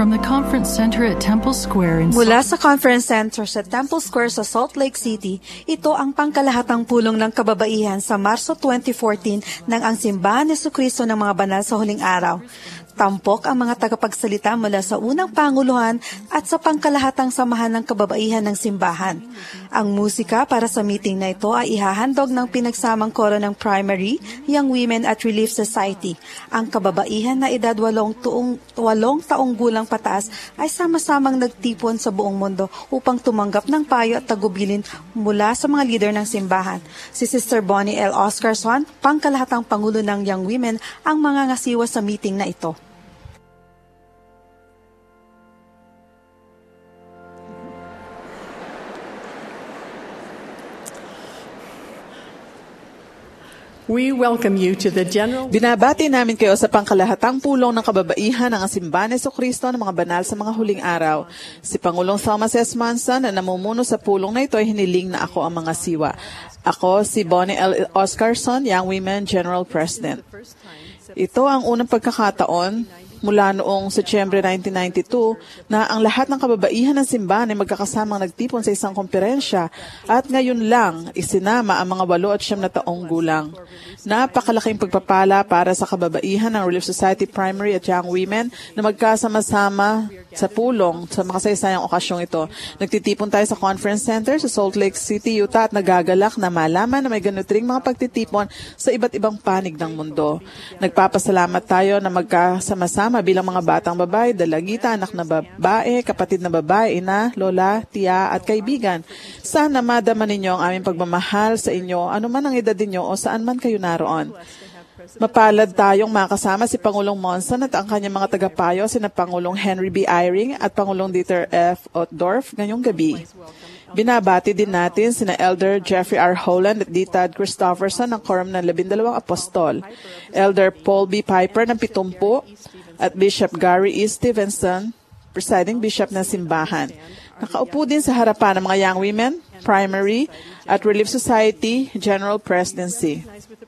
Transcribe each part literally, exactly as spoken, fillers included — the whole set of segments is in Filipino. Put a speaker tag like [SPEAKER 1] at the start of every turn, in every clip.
[SPEAKER 1] from the Conference Center at Temple Square in
[SPEAKER 2] Mula sa Conference Center sa Temple Square sa Salt Lake City, ito ang pangkalahatang pulong ng kababaihan sa Marso twenty fourteen ng ang Simbahan ni Jesucristo ng mga banal sa huling araw. Tampok ang mga tagapagsalita mula sa unang panguluhan at sa pangkalahatang samahan ng kababaihan ng simbahan. Ang musika para sa meeting na ito ay ihahandog ng pinagsamang koro ng Primary, Young Women at Relief Society. Ang kababaihan na edad walong, tuong, walong taong gulang pataas ay sama-samang nagtipon sa buong mundo upang tumanggap ng payo at tagubilin mula sa mga leader ng simbahan. Si Sister Bonnie L. Oscarson, pangkalahatang pangulo ng Young Women, ang mga ngasiwa sa meeting na ito.
[SPEAKER 3] We welcome you to the general...
[SPEAKER 4] Binabati namin kayo sa pangkalahatang pulong ng kababaihan ng Simbahan ni Jesucristo ng mga banal sa mga huling araw. Si Pangulong Thomas S. Monson na namumuno sa pulong na ito ay hiniling na ako ang mga siwa. Ako si Bonnie L. Oscarson, Young Women General President. Ito ang unang pagkakataon mula noong Setyembre nineteen ninety-two na ang lahat ng kababaihan ng simbahan ay magkakasamang nagtipon sa isang komperensya at ngayon lang isinama ang mga walo at siyam na taong gulang. Napakalaking pagpapala para sa kababaihan ng Relief Society Primary at Young Women na magkasama-sama sa pulong sa makasaysayang okasyong ito. Nagtitipon tayo sa Conference Center sa Salt Lake City, Utah at nagagalak na malaman na may ganito ring mga pagtitipon sa iba't ibang panig ng mundo. Nagpapasalamat tayo na magkasama-sama bilang mga batang babae, dalagita, anak na babae, kapatid na babae, ina, lola, tiya at kaibigan. Sana madama ninyo ang aming pagmamahal sa inyo, anuman ang edad ninyo o saan man kayo naroon. Mapalad tayong makasama si Pangulong Monson at ang kanyang mga tagapayo, sina Pangulong Henry B. Eyring at Pangulong Dieter F. Uchtdorf ngayong gabi. Binabati din natin sina Elder Jeffrey R. Holland at D. Tad Christofferson ng Quorum ng Labindalawang Apostol, Elder Paul B. Piper ng Pitumpu, at Bishop Gary E. Stevenson, presiding bishop ng simbahan. Nakaupo din sa harapan ng mga Young Women, Primary, at Relief Society General Presidency.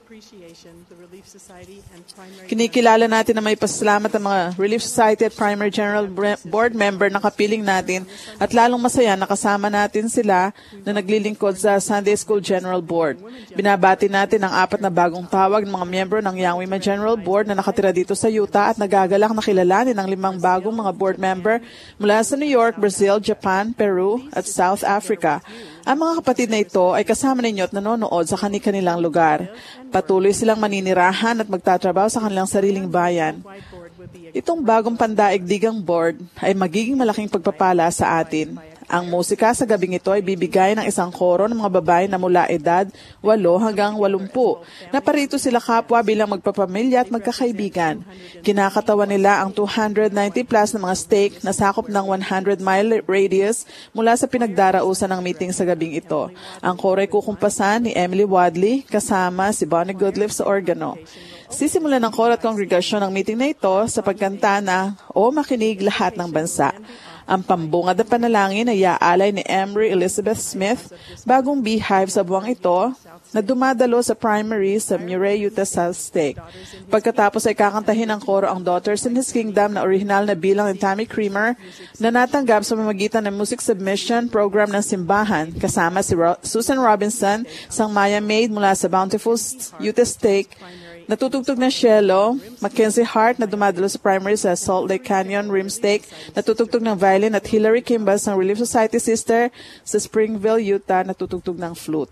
[SPEAKER 4] Kinikilala natin na may pasalamat ang mga Relief Society at Primary General Board member na kapiling natin at lalong masaya na kasama natin sila na naglilingkod sa Sunday School General Board. Binabati natin ang apat na bagong tawag ng mga miyembro ng Young Women General Board na nakatira dito sa Utah at nagagalak na kilalanin ang limang bagong mga board member mula sa New York, Brazil, Japan, Peru at South Africa. Ang mga kapatid na ito ay kasama ninyo at nanonood sa kani-kanilang lugar. Patuloy silang maninirahan at magtatrabaho sa kanilang sariling bayan. Itong bagong pandaigdigang board ay magiging malaking pagpapala sa atin. Ang musika sa gabing ito ay bibigay ng isang koro ng mga babae na mula edad walo hanggang walumpu. Naparito sila kapwa bilang magpapamilya at magkakaibigan. Kinakatawan nila ang two hundred ninety plus na mga stake na sakop ng one hundred mile radius mula sa pinagdarausan ng meeting sa gabing ito. Ang koro ay kukumpasan ni Emily Wadley kasama si Bonnie Goodliff sa organo. Sisimulan ng koro at kongregasyon ng meeting na ito sa pagkanta na O Makinig Lahat ng Bansa. Ang pambungad na panalangin ay iaalay ni Emery Elizabeth Smith, bagong beehive sa buwang ito, na dumadalo sa primary sa Murray, Utah South Stake. Pagkatapos ay kakantahin ng koro ang Daughters in His Kingdom na orihinal na bilang ni Tammy Creamer na natanggap sa pamamagitan ng music submission program ng simbahan, kasama si Ro- Susan Robinson, isang Maya maid mula sa Bountiful Utah Stake, natutugtog ng cello, Mackenzie Hart na dumadalo sa primary sa Salt Lake Canyon Rim Stake, natutugtog ng violin at Hillary Kimball ng Relief Society Sister sa Springville, Utah, natutugtog ng flute.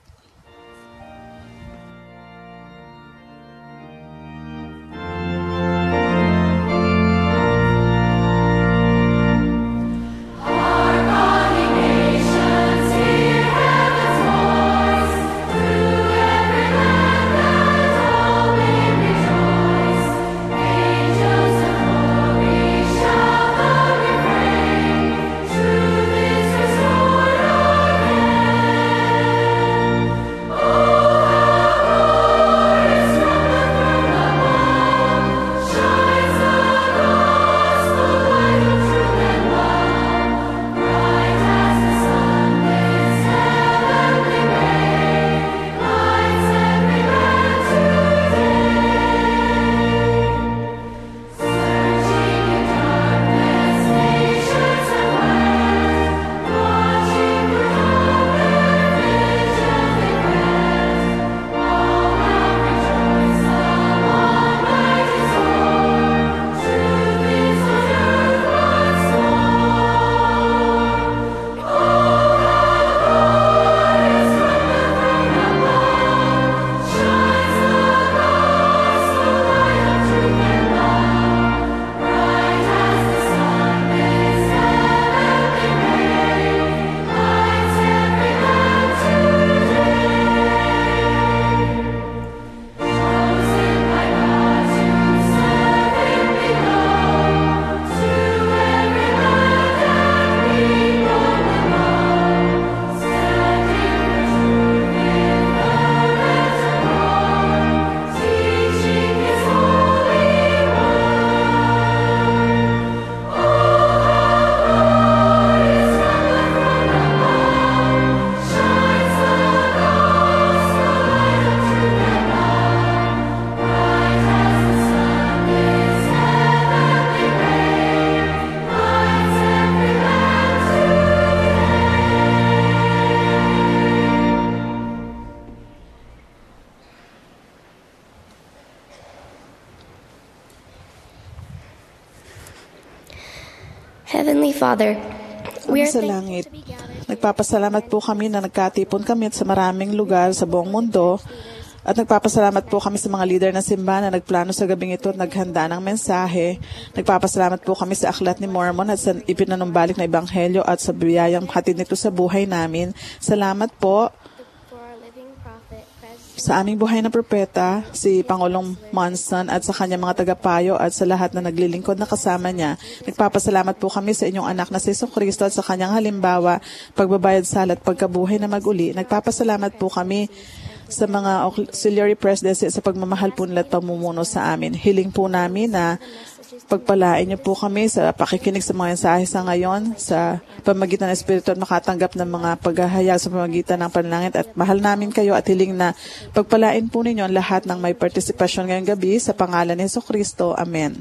[SPEAKER 5] Heavenly Father, we
[SPEAKER 4] Ama
[SPEAKER 5] are
[SPEAKER 4] sa
[SPEAKER 5] thankful
[SPEAKER 4] langit,
[SPEAKER 5] to be gathered.
[SPEAKER 4] nagpapasalamat po kami na nagkatipon kami sa maraming lugar sa buong mundo. At nagpapasalamat po kami sa mga leader ng simbahan na nagplano sa gabing ito at naghanda ng mensahe. Nagpapasalamat po kami sa Aklat ni Mormon at sa ipinanumbalik na Ebanghelyo at sa biyayang hatid nito sa buhay namin. Salamat po
[SPEAKER 5] For our living prophet, President
[SPEAKER 4] sa aming buhay na propeta, si Pangulong Monson at sa kanyang mga tagapayo at sa lahat na naglilingkod na kasama niya. Nagpapasalamat po kami sa inyong anak na si Jesucristo at sa kanyang halimbawa, pagbabayad sala at pagkabuhay na maguli. Nagpapasalamat po kami sa mga auxiliary presidency sa pagmamahal po nila at pamumuno sa amin. Hiling po namin na pagpalain niyo po kami sa pakikinig sa mga mensahe sa ngayon, sa pamagitan ng Espiritu at makatanggap ng mga paghahayag sa pamagitan ng panalangin at mahal namin kayo at hiling na pagpalain po ninyo ang lahat ng may partisipasyon ngayong gabi sa pangalan ni Jesucristo. Amen.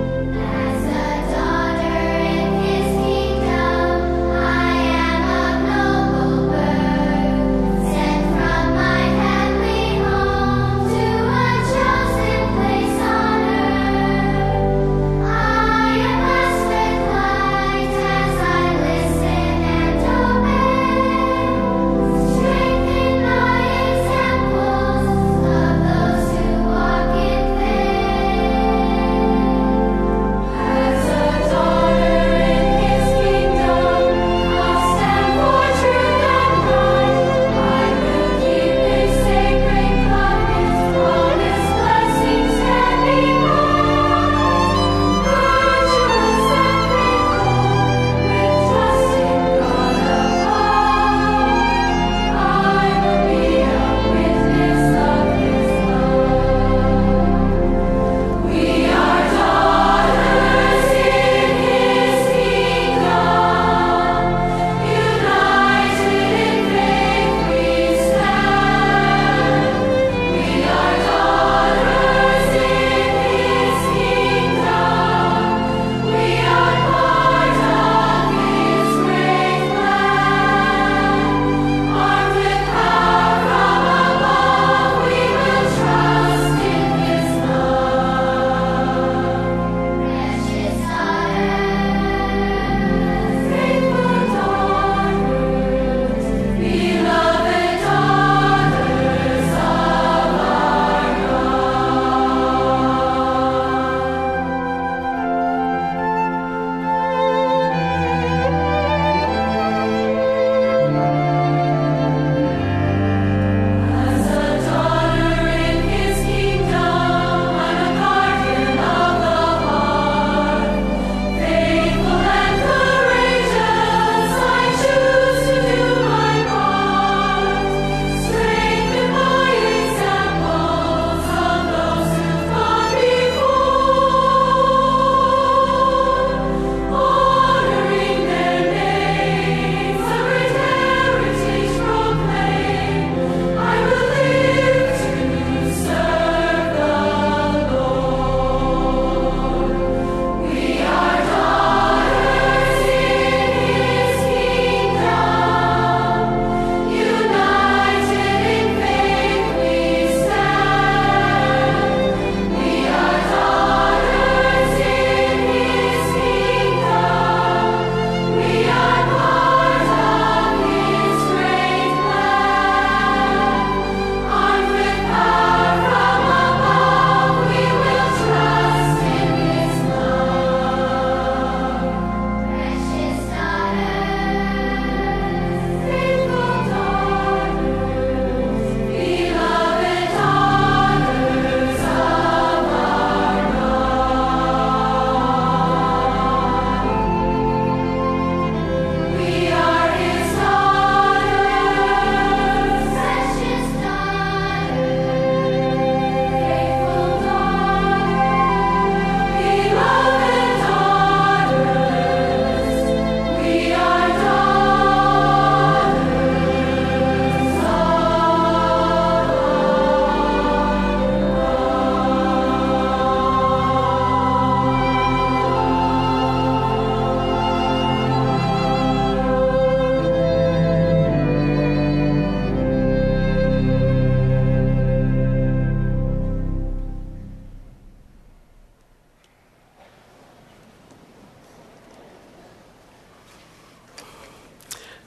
[SPEAKER 6] As a daughter in His kingdom, I am of no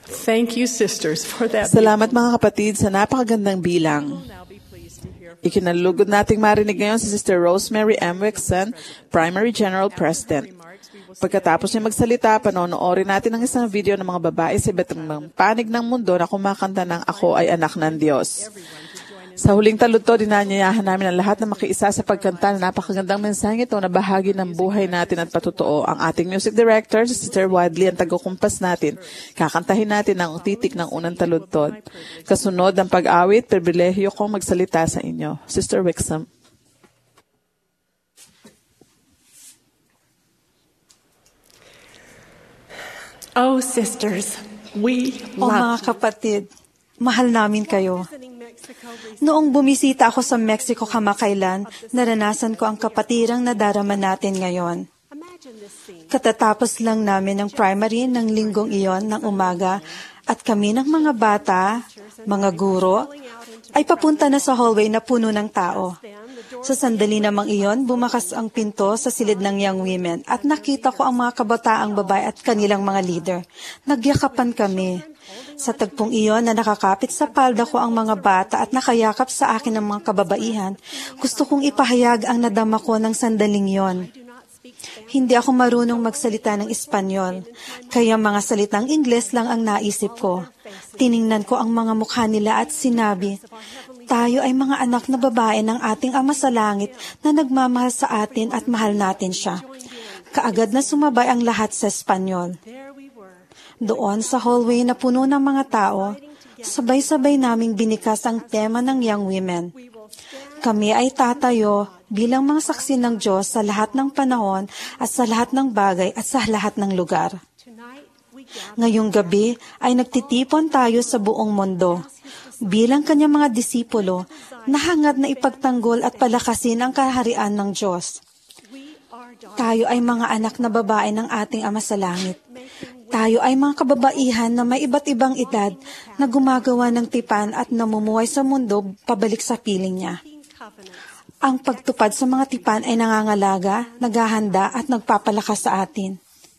[SPEAKER 3] Thank you, sisters, for that.
[SPEAKER 4] Salamat mga kapatid sa napakagandang bilang. Ikinalugod nating marinig ngayon si Sister Rosemary M. Wixon, Primary General President. Pagkatapos niya magsalita, panonoorin natin ang isang video ng mga babae sa iba't ibang panig ng mundo na kumakanta ng Ako ay Anak ng Diyos. Sa huling taludtod, dinanyayahan namin ang lahat na makiisa sa pagkanta na napakagandang mensaheng ito na bahagi ng buhay natin at patutuo. Ang ating music director, si Sister Wadley, ang tagukumpas natin. Kakantahin natin ang titik ng unang taludtod. Kasunod ang pag-awit, pribilehyo kong magsalita sa inyo. Sister Wixom.
[SPEAKER 3] Oh, sisters, we
[SPEAKER 2] O mga
[SPEAKER 3] love
[SPEAKER 2] kapatid, mahal namin kayo. Noong bumisita ako sa Mexico kamakailan, naranasan ko ang kapatirang nadarama natin ngayon. Katatapos lang namin ng primary ng linggong iyon ng umaga at kami ng mga bata, mga guro, ay papunta na sa hallway na puno ng tao. Sa sandali namang iyon, bumakas ang pinto sa silid ng young women at nakita ko ang mga kabataang babae at kanilang mga leader. Nagyakapan kami. Sa tagpong iyon na nakakapit sa palda ko ang mga bata at nakayakap sa akin ang mga kababaihan, gusto kong ipahayag ang nadama ko ng sandaling iyon. Hindi ako marunong magsalita ng Espanyol, kaya mga salitang Ingles lang ang naisip ko. Tiningnan ko ang mga mukha nila at sinabi, tayo ay mga anak na babae ng ating Ama sa Langit na nagmamahal sa atin at mahal natin siya. Kaagad na sumabay ang lahat sa Espanyol. Doon sa hallway na puno ng mga tao, sabay-sabay naming binikas ang tema ng young women. Kami ay tatayo bilang mga saksi ng Diyos sa lahat ng panahon at sa lahat ng bagay at sa lahat ng lugar. Ngayong gabi ay nagtitipon tayo sa buong mundo. Bilang kanyang mga disipulo, nahangad na ipagtanggol at palakasin ang kaharian ng Diyos. Tayo ay mga anak na babae ng ating Ama sa Langit. Tayo ay mga kababaihan na may iba't ibang edad na gumagawa ng tipan at namumuhay sa mundo pabalik sa piling niya. Ang pagtupad sa mga tipan ay nangangalaga, naghahanda at nagpapalakas sa atin.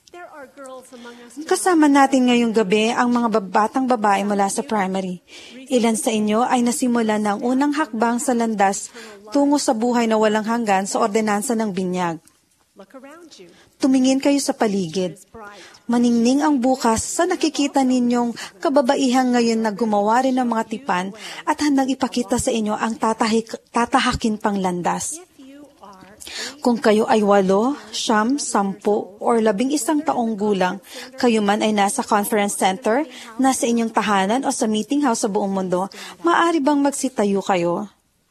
[SPEAKER 2] Kasama natin ngayong gabi ang mga batang babae mula sa primary. Ilan sa inyo ay nasimulan ng unang hakbang sa landas tungo sa buhay na walang hanggan sa ordenansa ng binyag. Tumingin kayo sa paligid. Maningning ang bukas sa nakikita ninyong kababaihan ngayon na gumawa rin ng mga tipan at handang ipakita sa inyo ang tatahik, tatahakin pang landas. Kung kayo ay walo, siyam, sampu, or labing isang taong gulang, kayo man ay nasa conference center, nasa inyong tahanan o sa meeting house sa buong mundo, maaari bang magsitayo kayo?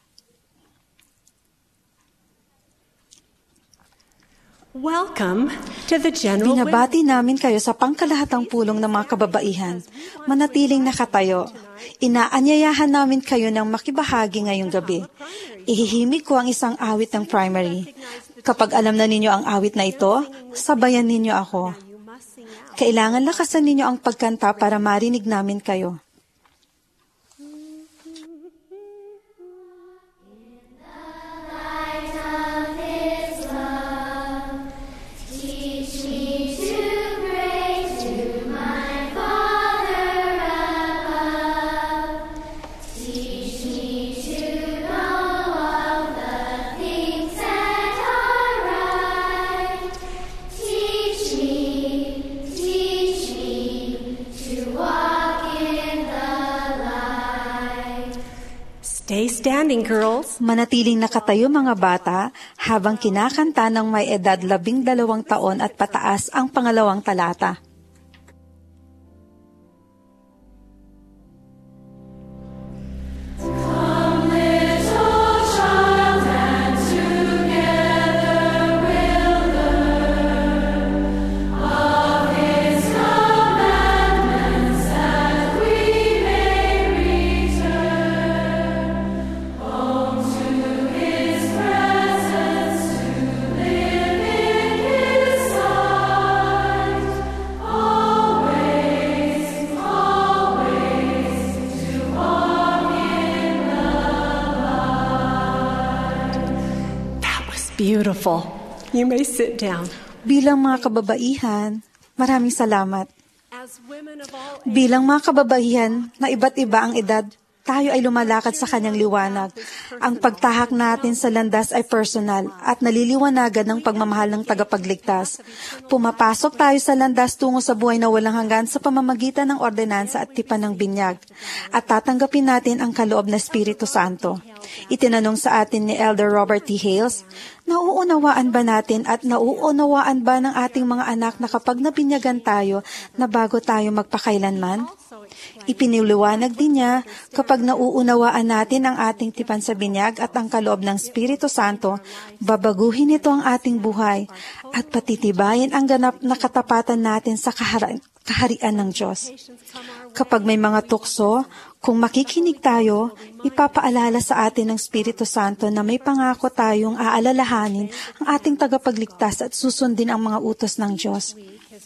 [SPEAKER 3] Welcome to the General
[SPEAKER 2] Binabati namin kayo sa pangkalahatang pulong ng mga kababaihan. Manatiling nakatayo. Inaanyayahan namin kayo ng makibahagi ngayong gabi. Ihihimik ko ang isang awit ng primary. Kapag alam na ninyo ang awit na ito, sabayan ninyo ako. Kailangan lakasan ninyo ang pagkanta para marinig namin kayo.
[SPEAKER 3] Stay standing, girls.
[SPEAKER 2] Manatiling nakatayo mga bata habang kinakanta ng may edad labing dalawang taon at pataas ang pangalawang talata.
[SPEAKER 3] Beautiful. You may sit down.
[SPEAKER 2] Bilang mga kababaihan, maraming salamat.
[SPEAKER 3] As women of all ages,
[SPEAKER 2] Bilang mga kababaihan na iba't iba ang edad, tayo ay lumalakad sa kanyang liwanag. Ang pagtahak natin sa landas ay personal at naliliwanagan ng pagmamahal ng tagapagligtas. Pumapasok tayo sa landas tungo sa buhay na walang hanggan sa pamamagitan ng ordinansa at tipan ng binyag. At tatanggapin natin ang kaloob na Espiritu Santo. Itinanong sa atin ni Elder Robert T. Hales, nauunawaan ba natin at nauunawaan ba ng ating mga anak na kapag nabinyagan tayo na bago tayo magpakailanman? Ipiniliwanag din niya, kapag nauunawaan natin ang ating tipan sa binyag at ang kaloob ng Espiritu Santo, babaguhin ito ang ating buhay at patitibayin ang ganap na katapatan natin sa kahari- kaharian ng Diyos. Kapag may mga tukso, kung makikinig tayo, ipapaalala sa atin ng Espiritu Santo na may pangako tayong aalalahanin ang ating tagapagligtas at susundin ang mga utos ng Diyos.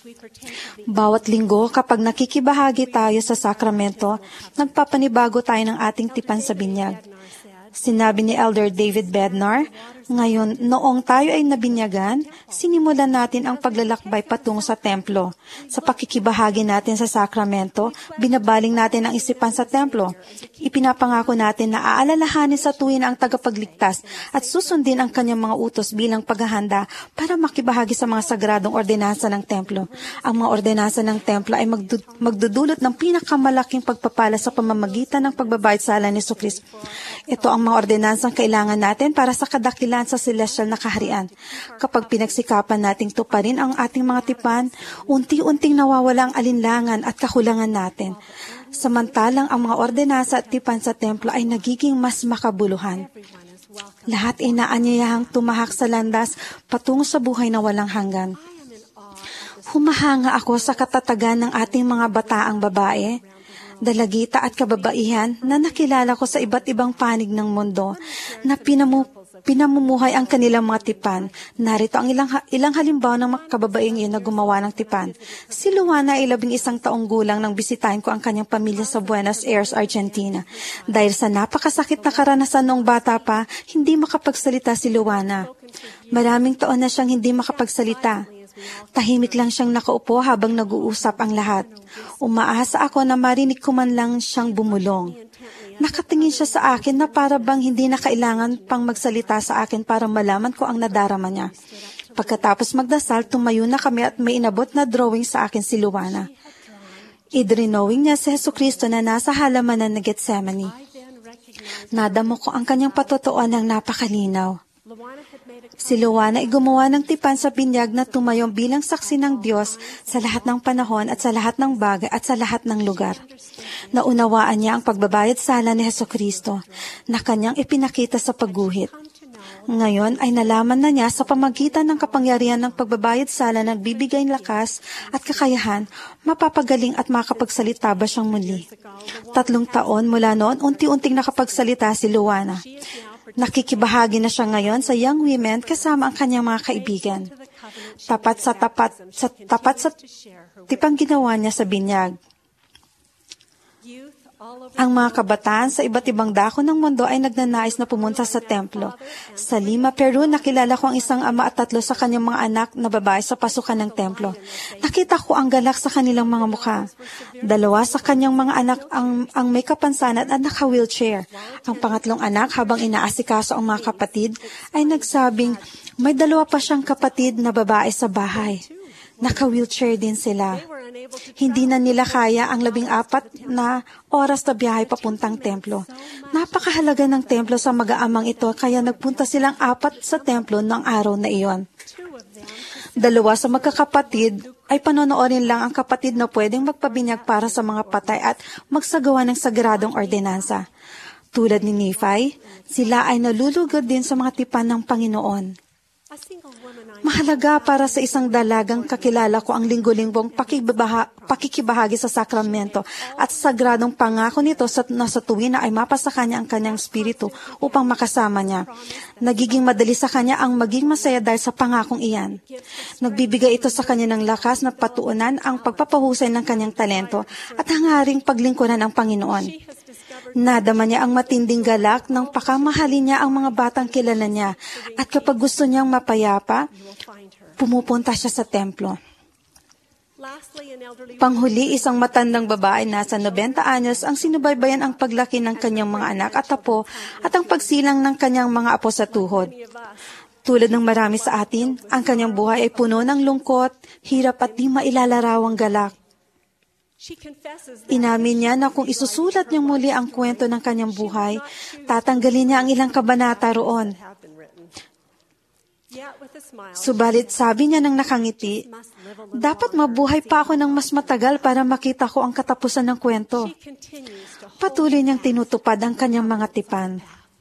[SPEAKER 2] Bawat linggo, kapag nakikibahagi tayo sa sakramento, nagpapanibago tayo ng ating tipan sa binyag. Sinabi ni Elder David Bednar, ngayon, noong tayo ay nabinyagan, sinimulan natin ang paglalakbay patungo sa templo. Sa pakikibahagi natin sa sakramento, binabaling natin ang isipan sa templo. Ipinapangako natin na aalalahanin sa tuwin ang tagapagligtas at susundin ang kanyang mga utos bilang paghahanda para makibahagi sa mga sagradong ordinansa ng templo. Ang mga ordinansa ng templo ay magdu- magdudulot ng pinakamalaking pagpapala sa pamamagitan ng pagbabayad sala ni Jesucristo. Ito ang mga ordinansang kailangan natin para sa kadakilaan sa celestial na kaharian. Kapag pinagsikapan nating tuparin ang ating mga tipan, unti-unting nawawala ang alinlangan at kakulangan natin. Samantalang ang mga ordinansa at tipan sa templo ay nagiging mas makabuluhan. Lahat ay naanyayahang tumahak sa landas patungo sa buhay na walang hanggan. Humahanga ako sa katatagan ng ating mga bataang babae, dalagita at kababaihan na nakilala ko sa iba't ibang panig ng mundo na pinamu, pinamumuhay ang kanilang mga tipan. Narito ang ilang, ilang halimbawa ng mga kababaeng iyon na gumawa ng tipan. Si Luana ay labing isang taong gulang nang bisitahin ko ang kanyang pamilya sa Buenos Aires, Argentina. Dahil sa napakasakit na karanasan noong bata pa, hindi makapagsalita si Luana. Maraming taon na siyang hindi makapagsalita. Tahimik lang siyang nakaupo habang nag-uusap ang lahat. Umaasa ako na marinig ko man lang siyang bumulong. Nakatingin siya sa akin na para bang hindi na kailangan pang magsalita sa akin para malaman ko ang nadarama niya. Pagkatapos magdasal, tumayo na kami at may inabot na drawing sa akin si Luana. Idrinowing niya si Jesucristo na nasa halamanan ng Gethsemane. Nadamo ko ang kanyang patotoan ng napakalinaw. Si Luana ay gumawa ng tipan sa binyag na tumayong bilang saksi ng Diyos sa lahat ng panahon at sa lahat ng bagay at sa lahat ng lugar. Naunawaan niya ang pagbabayad sala ni Jesucristo na kanyang ipinakita sa pagguhit. Ngayon ay nalaman na niya sa pamagitan ng kapangyarihan ng pagbabayad sala na nagbibigay lakas at kakayahan, mapapagaling at makapagsalita ba siyang muli. Tatlong taon mula noon, unti-unting nakapagsalita si Luana. Nakikibahagi na siya ngayon sa Young Women kasama ang kanyang mga kaibigan. Tapat sa tapat sa tapat sa tipang ginawa niya sa binyag. Ang mga kabataan sa iba't ibang dako ng mundo ay nagnanais na pumunta sa templo. Sa Lima, Peru, nakilala ko ang isang ama at tatlo sa kanyang mga anak na babae sa pasukan ng templo. Nakita ko ang galak sa kanilang mga mukha. Dalawa sa kanyang mga anak ang, ang may kapansanan at naka-wheelchair. Ang pangatlong anak, habang inaasikaso ang mga kapatid, ay nagsabing may dalawa pa siyang kapatid na babae sa bahay. Naka-wheelchair din sila. Hindi na nila kaya ang labing apat na oras na biyahe papuntang templo. Napakahalaga ng templo sa mag-aamang ito, kaya nagpunta silang apat sa templo ng araw na iyon. Dalawa sa magkakapatid ay panonoorin lang ang kapatid na pwedeng magpabinyag para sa mga patay at magsagawa ng sagradong ordinansa. Tulad ni Nephi, sila ay nalulugod din sa mga tipan ng Panginoon. Mahalaga para sa isang dalagang kakilala ko ang linggo-linggong pakikibaha, pakikibahagi sa sakramento at sagradong pangako nito sa, na sa tuwin na ay mapasa kanya ang kanyang spirito upang makasama niya. Nagiging madali sa kanya ang maging masaya dahil sa pangakong iyan. Nagbibigay ito sa kanya ng lakas na patuunan ang pagpapahusay ng kanyang talento at hangaring paglingkuran ang Panginoon. Nadama niya ang matinding galak nang pakamahalin niya ang mga batang kilala niya at kapag gusto niyang mapayapa, pumupunta siya sa templo.
[SPEAKER 3] Lastly, an elderly
[SPEAKER 2] Panghuli, isang matandang babae na sa nobenta anyos ang sinubaybayan ang paglaki ng kanyang mga anak at apo at ang pagsilang ng kanyang mga apo sa tuhod. Tulad ng marami sa atin, ang kanyang buhay ay puno ng lungkot, hirap at di mailalarawang galak.
[SPEAKER 3] she confesses that
[SPEAKER 2] Inamin niya na kung isusulat niyang muli ang kwento ng kanyang buhay, tatanggalin niya ang ilang kabanata roon.
[SPEAKER 3] have been written. Yet with a smile,
[SPEAKER 2] Subalit sabi niya nang nakangiti, dapat mabuhay pa ako ng mas matagal para makita ko ang katapusan ng kwento.
[SPEAKER 3] she continues to hold
[SPEAKER 2] Patuloy niyang tinutupad ang kanyang mga tipan.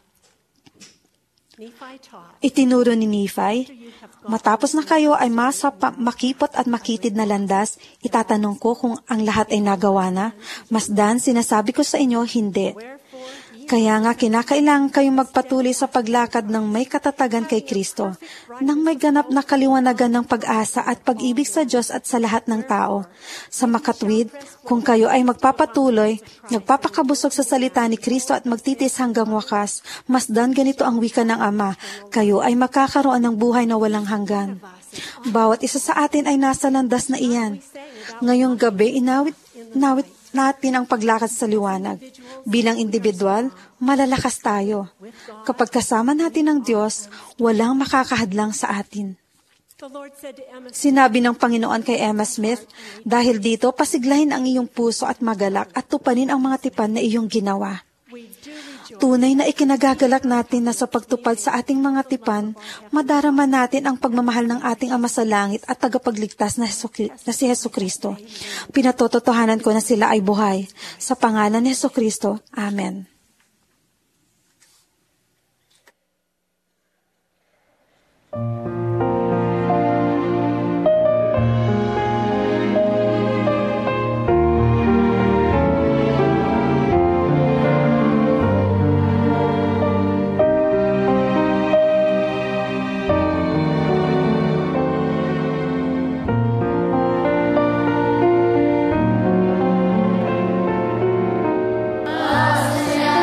[SPEAKER 3] Nephi taught,
[SPEAKER 2] Itinuro ni Nephi, matapos na kayo ay masa pa- makipot at makitid na landas, itatanong ko kung ang lahat ay nagawa na. Masdan, sinasabi ko sa inyo, hindi. Kaya nga kinakailangan kayong magpatuloy sa paglakad ng may katatagan kay Kristo, nang may ganap na kaliwanagan ng pag-asa at pag-ibig sa Diyos at sa lahat ng tao. Sa makatwid, kung kayo ay magpapatuloy, nagpapakabusog sa salita ni Kristo at magtitis hanggang wakas, masdan ganito ang wika ng Ama, kayo ay makakaroon ng buhay na walang hanggan. Bawat isa sa atin ay nasa landas na iyan. Ngayong gabi, inawit, inawit natin ang paglakad sa liwanag. Bilang individual, malalakas tayo. Kapag kasama natin ang Diyos, walang makakahadlang sa atin.
[SPEAKER 3] the Lord said to Emma,
[SPEAKER 2] Sinabi ng Panginoon kay Emma Smith, dahil dito, pasiglahin ang iyong puso at magalak at tupanin ang mga tipan na iyong ginawa.
[SPEAKER 3] we do rejoice
[SPEAKER 2] Tunay na ikinagagalak natin na sa pagtupad sa ating mga tipan, madarama natin ang pagmamahal ng ating Ama sa langit at tagapagligtas na, Hesu- na si Hesu Kristo. Pinatototohanan ko na sila ay buhay. Sa pangalan ni Hesu Kristo, Amen.
[SPEAKER 6] Hallelujah.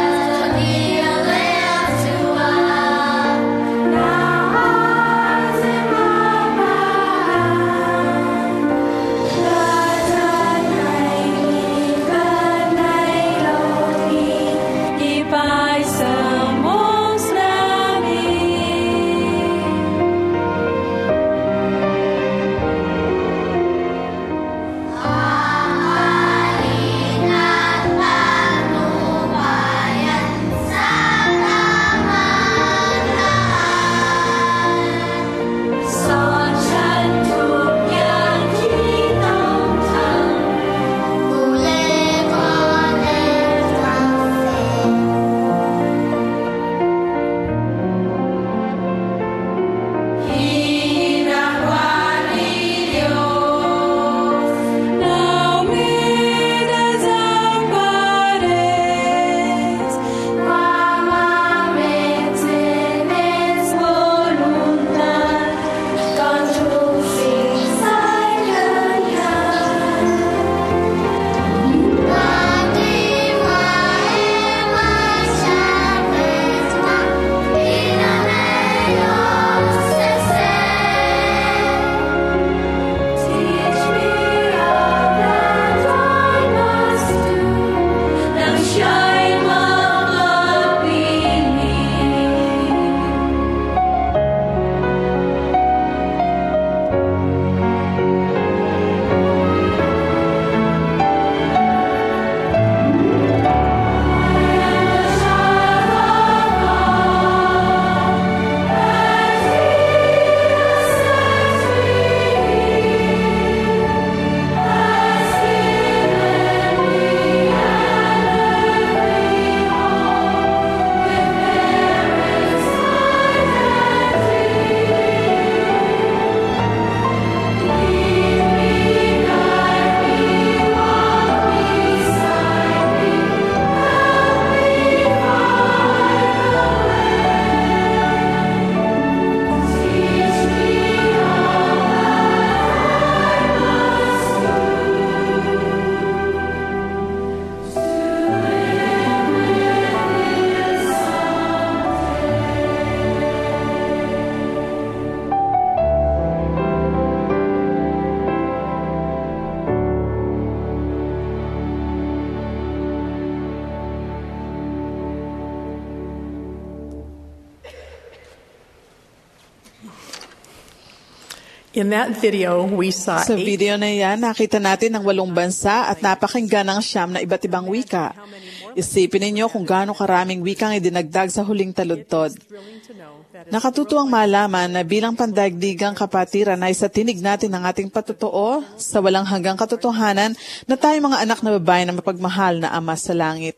[SPEAKER 6] In that video, we saw
[SPEAKER 4] Sa
[SPEAKER 6] eight
[SPEAKER 4] video na yan, nakita natin ang walong bansa at napakinggan ng siyam na iba't ibang wika. Isipin ninyo kung gaano karaming wikang idinagdag sa huling taludtod. Nakatutuwang malaman na bilang pandaigdigang kapatiran ay sa tinig natin ng ating patotoo sa walang hanggang katotohanan na tayo mga anak na babae na mapagmahal na Ama sa langit.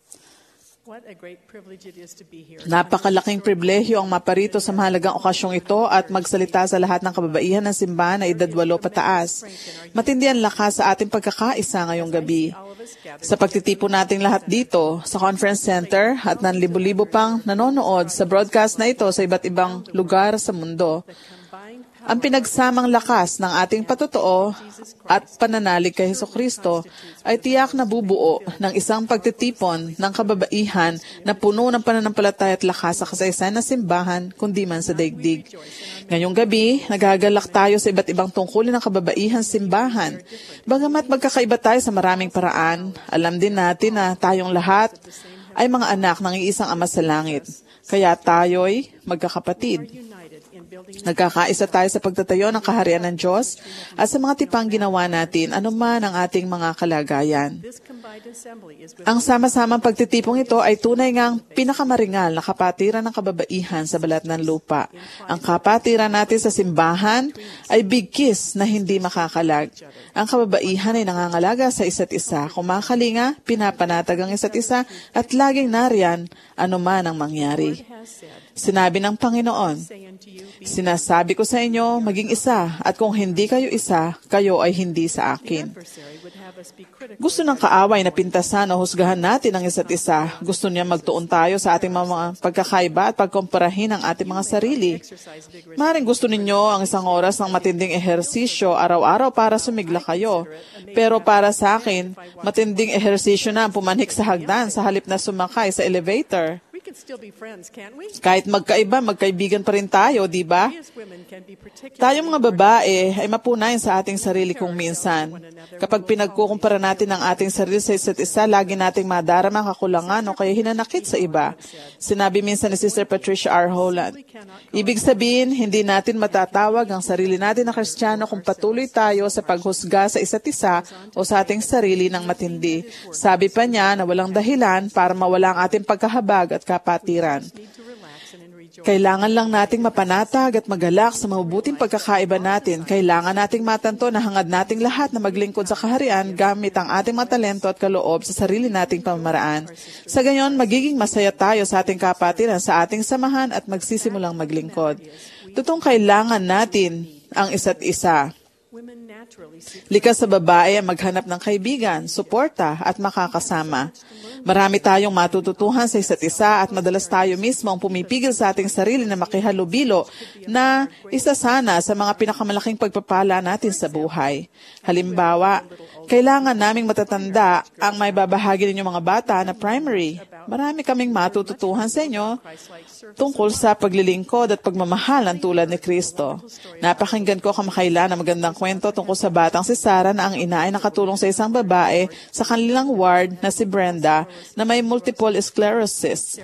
[SPEAKER 4] Napakalaking pribilehyo ang maparito sa mahalagang okasyong ito at magsalita sa lahat ng kababaihan ng simbahan na edad walo pataas. Matindi ang lakas sa ating pagkakaisa ngayong gabi. Sa pagtitipon nating lahat dito sa conference center at ng libo-libo pang nanonood sa broadcast na ito sa iba't ibang lugar sa mundo, ang pinagsamang lakas ng ating patotoo at pananalig kay Hesukristo ay tiyak na bubuo ng isang pagtitipon ng kababaihan na puno ng pananampalataya at lakas sa kasaysayan ng simbahan, kundi man sa daigdig. Ngayong gabi, nagagalak tayo sa iba't ibang tungkulin ng kababaihan simbahan. Bagamat magkakaiba tayo sa maraming paraan, alam din natin na tayong lahat ay mga anak ng iisang Ama sa langit. Kaya tayo'y magkakapatid. Nagkakaisa tayo sa pagtatayo ng kaharian ng Diyos at sa mga tipang ginawa natin, anuman ang ating mga kalagayan. Ang sama-samang pagtitipong ito ay tunay ngang pinakamaringal na kapatiran ng kababaihan sa balat ng lupa. Ang kapatiran natin sa simbahan ay bigkis na hindi makakalag. Ang kababaihan ay nangangalaga sa isa't isa, kumakalinga, pinapanatag ang isa't isa at laging nariyan anuman ang mangyari. Sinabi ng Panginoon, sinasabi ko sa inyo, maging isa, at kung hindi kayo isa, kayo ay hindi sa akin. Gusto ng kaaway na pintasan o husgahan natin ang isa't isa. Gusto niya magtuon tayo sa ating mga pagkakaiba at pagkumparahin ang ating mga sarili. Maring gusto ninyo ang isang oras ng matinding ehersisyo araw-araw para sumigla kayo. Pero para sa akin, matinding ehersisyo na ang pumanhik sa hagdan sa halip na sumakay sa elevator. Kahit magkaiba, magkaibigan pa rin tayo, di ba? Tayong mga babae ay mapunayan sa ating sarili kung minsan. Kapag pinagkukumpara natin ang ating sarili sa isa't isa, lagi nating madarama ang kakulangan o kaya hinanakit sa iba. Sinabi minsan ni Sister Patricia R. Holland, ibig sabihin, hindi natin matatawag ang sarili natin na Kristiyano kung patuloy tayo sa paghusga sa isa't isa o sa ating sarili ng matindi. Sabi pa niya na walang dahilan para mawala ang ating pagkahabag at kapatiran. Kailangan lang nating mapanatag at magalak sa mabubuting pagkakaiba natin. Kailangan nating matanto na hangad nating lahat na maglingkod sa kaharian gamit ang ating mga talento at kaloob sa sarili nating pamamaraan. Sa gayon, magiging masaya tayo sa ating kapatiran sa ating samahan at magsisimulang maglingkod. Totoong kailangan natin ang isa't isa. Likas sa babae ang maghanap ng kaibigan, suporta at makakasama. Marami tayong matututuhan sa isa't isa at madalas tayo mismo ang pumipigil sa ating sarili na makihalubilo na isa sana sa mga pinakamalaking pagpapala natin sa buhay. Halimbawa, kailangan naming matatanda ang may babahagi ninyong mga bata na primary. Marami kaming matututuhan sa inyo tungkol sa paglilingkod at pagmamahal ng tulad ni Kristo. Napakinggan ko kamakailan na magandang kwento tungkol sa batang si Sarah na ang ina ay nakatulong sa isang babae sa kanilang ward na si Brenda na may multiple sclerosis.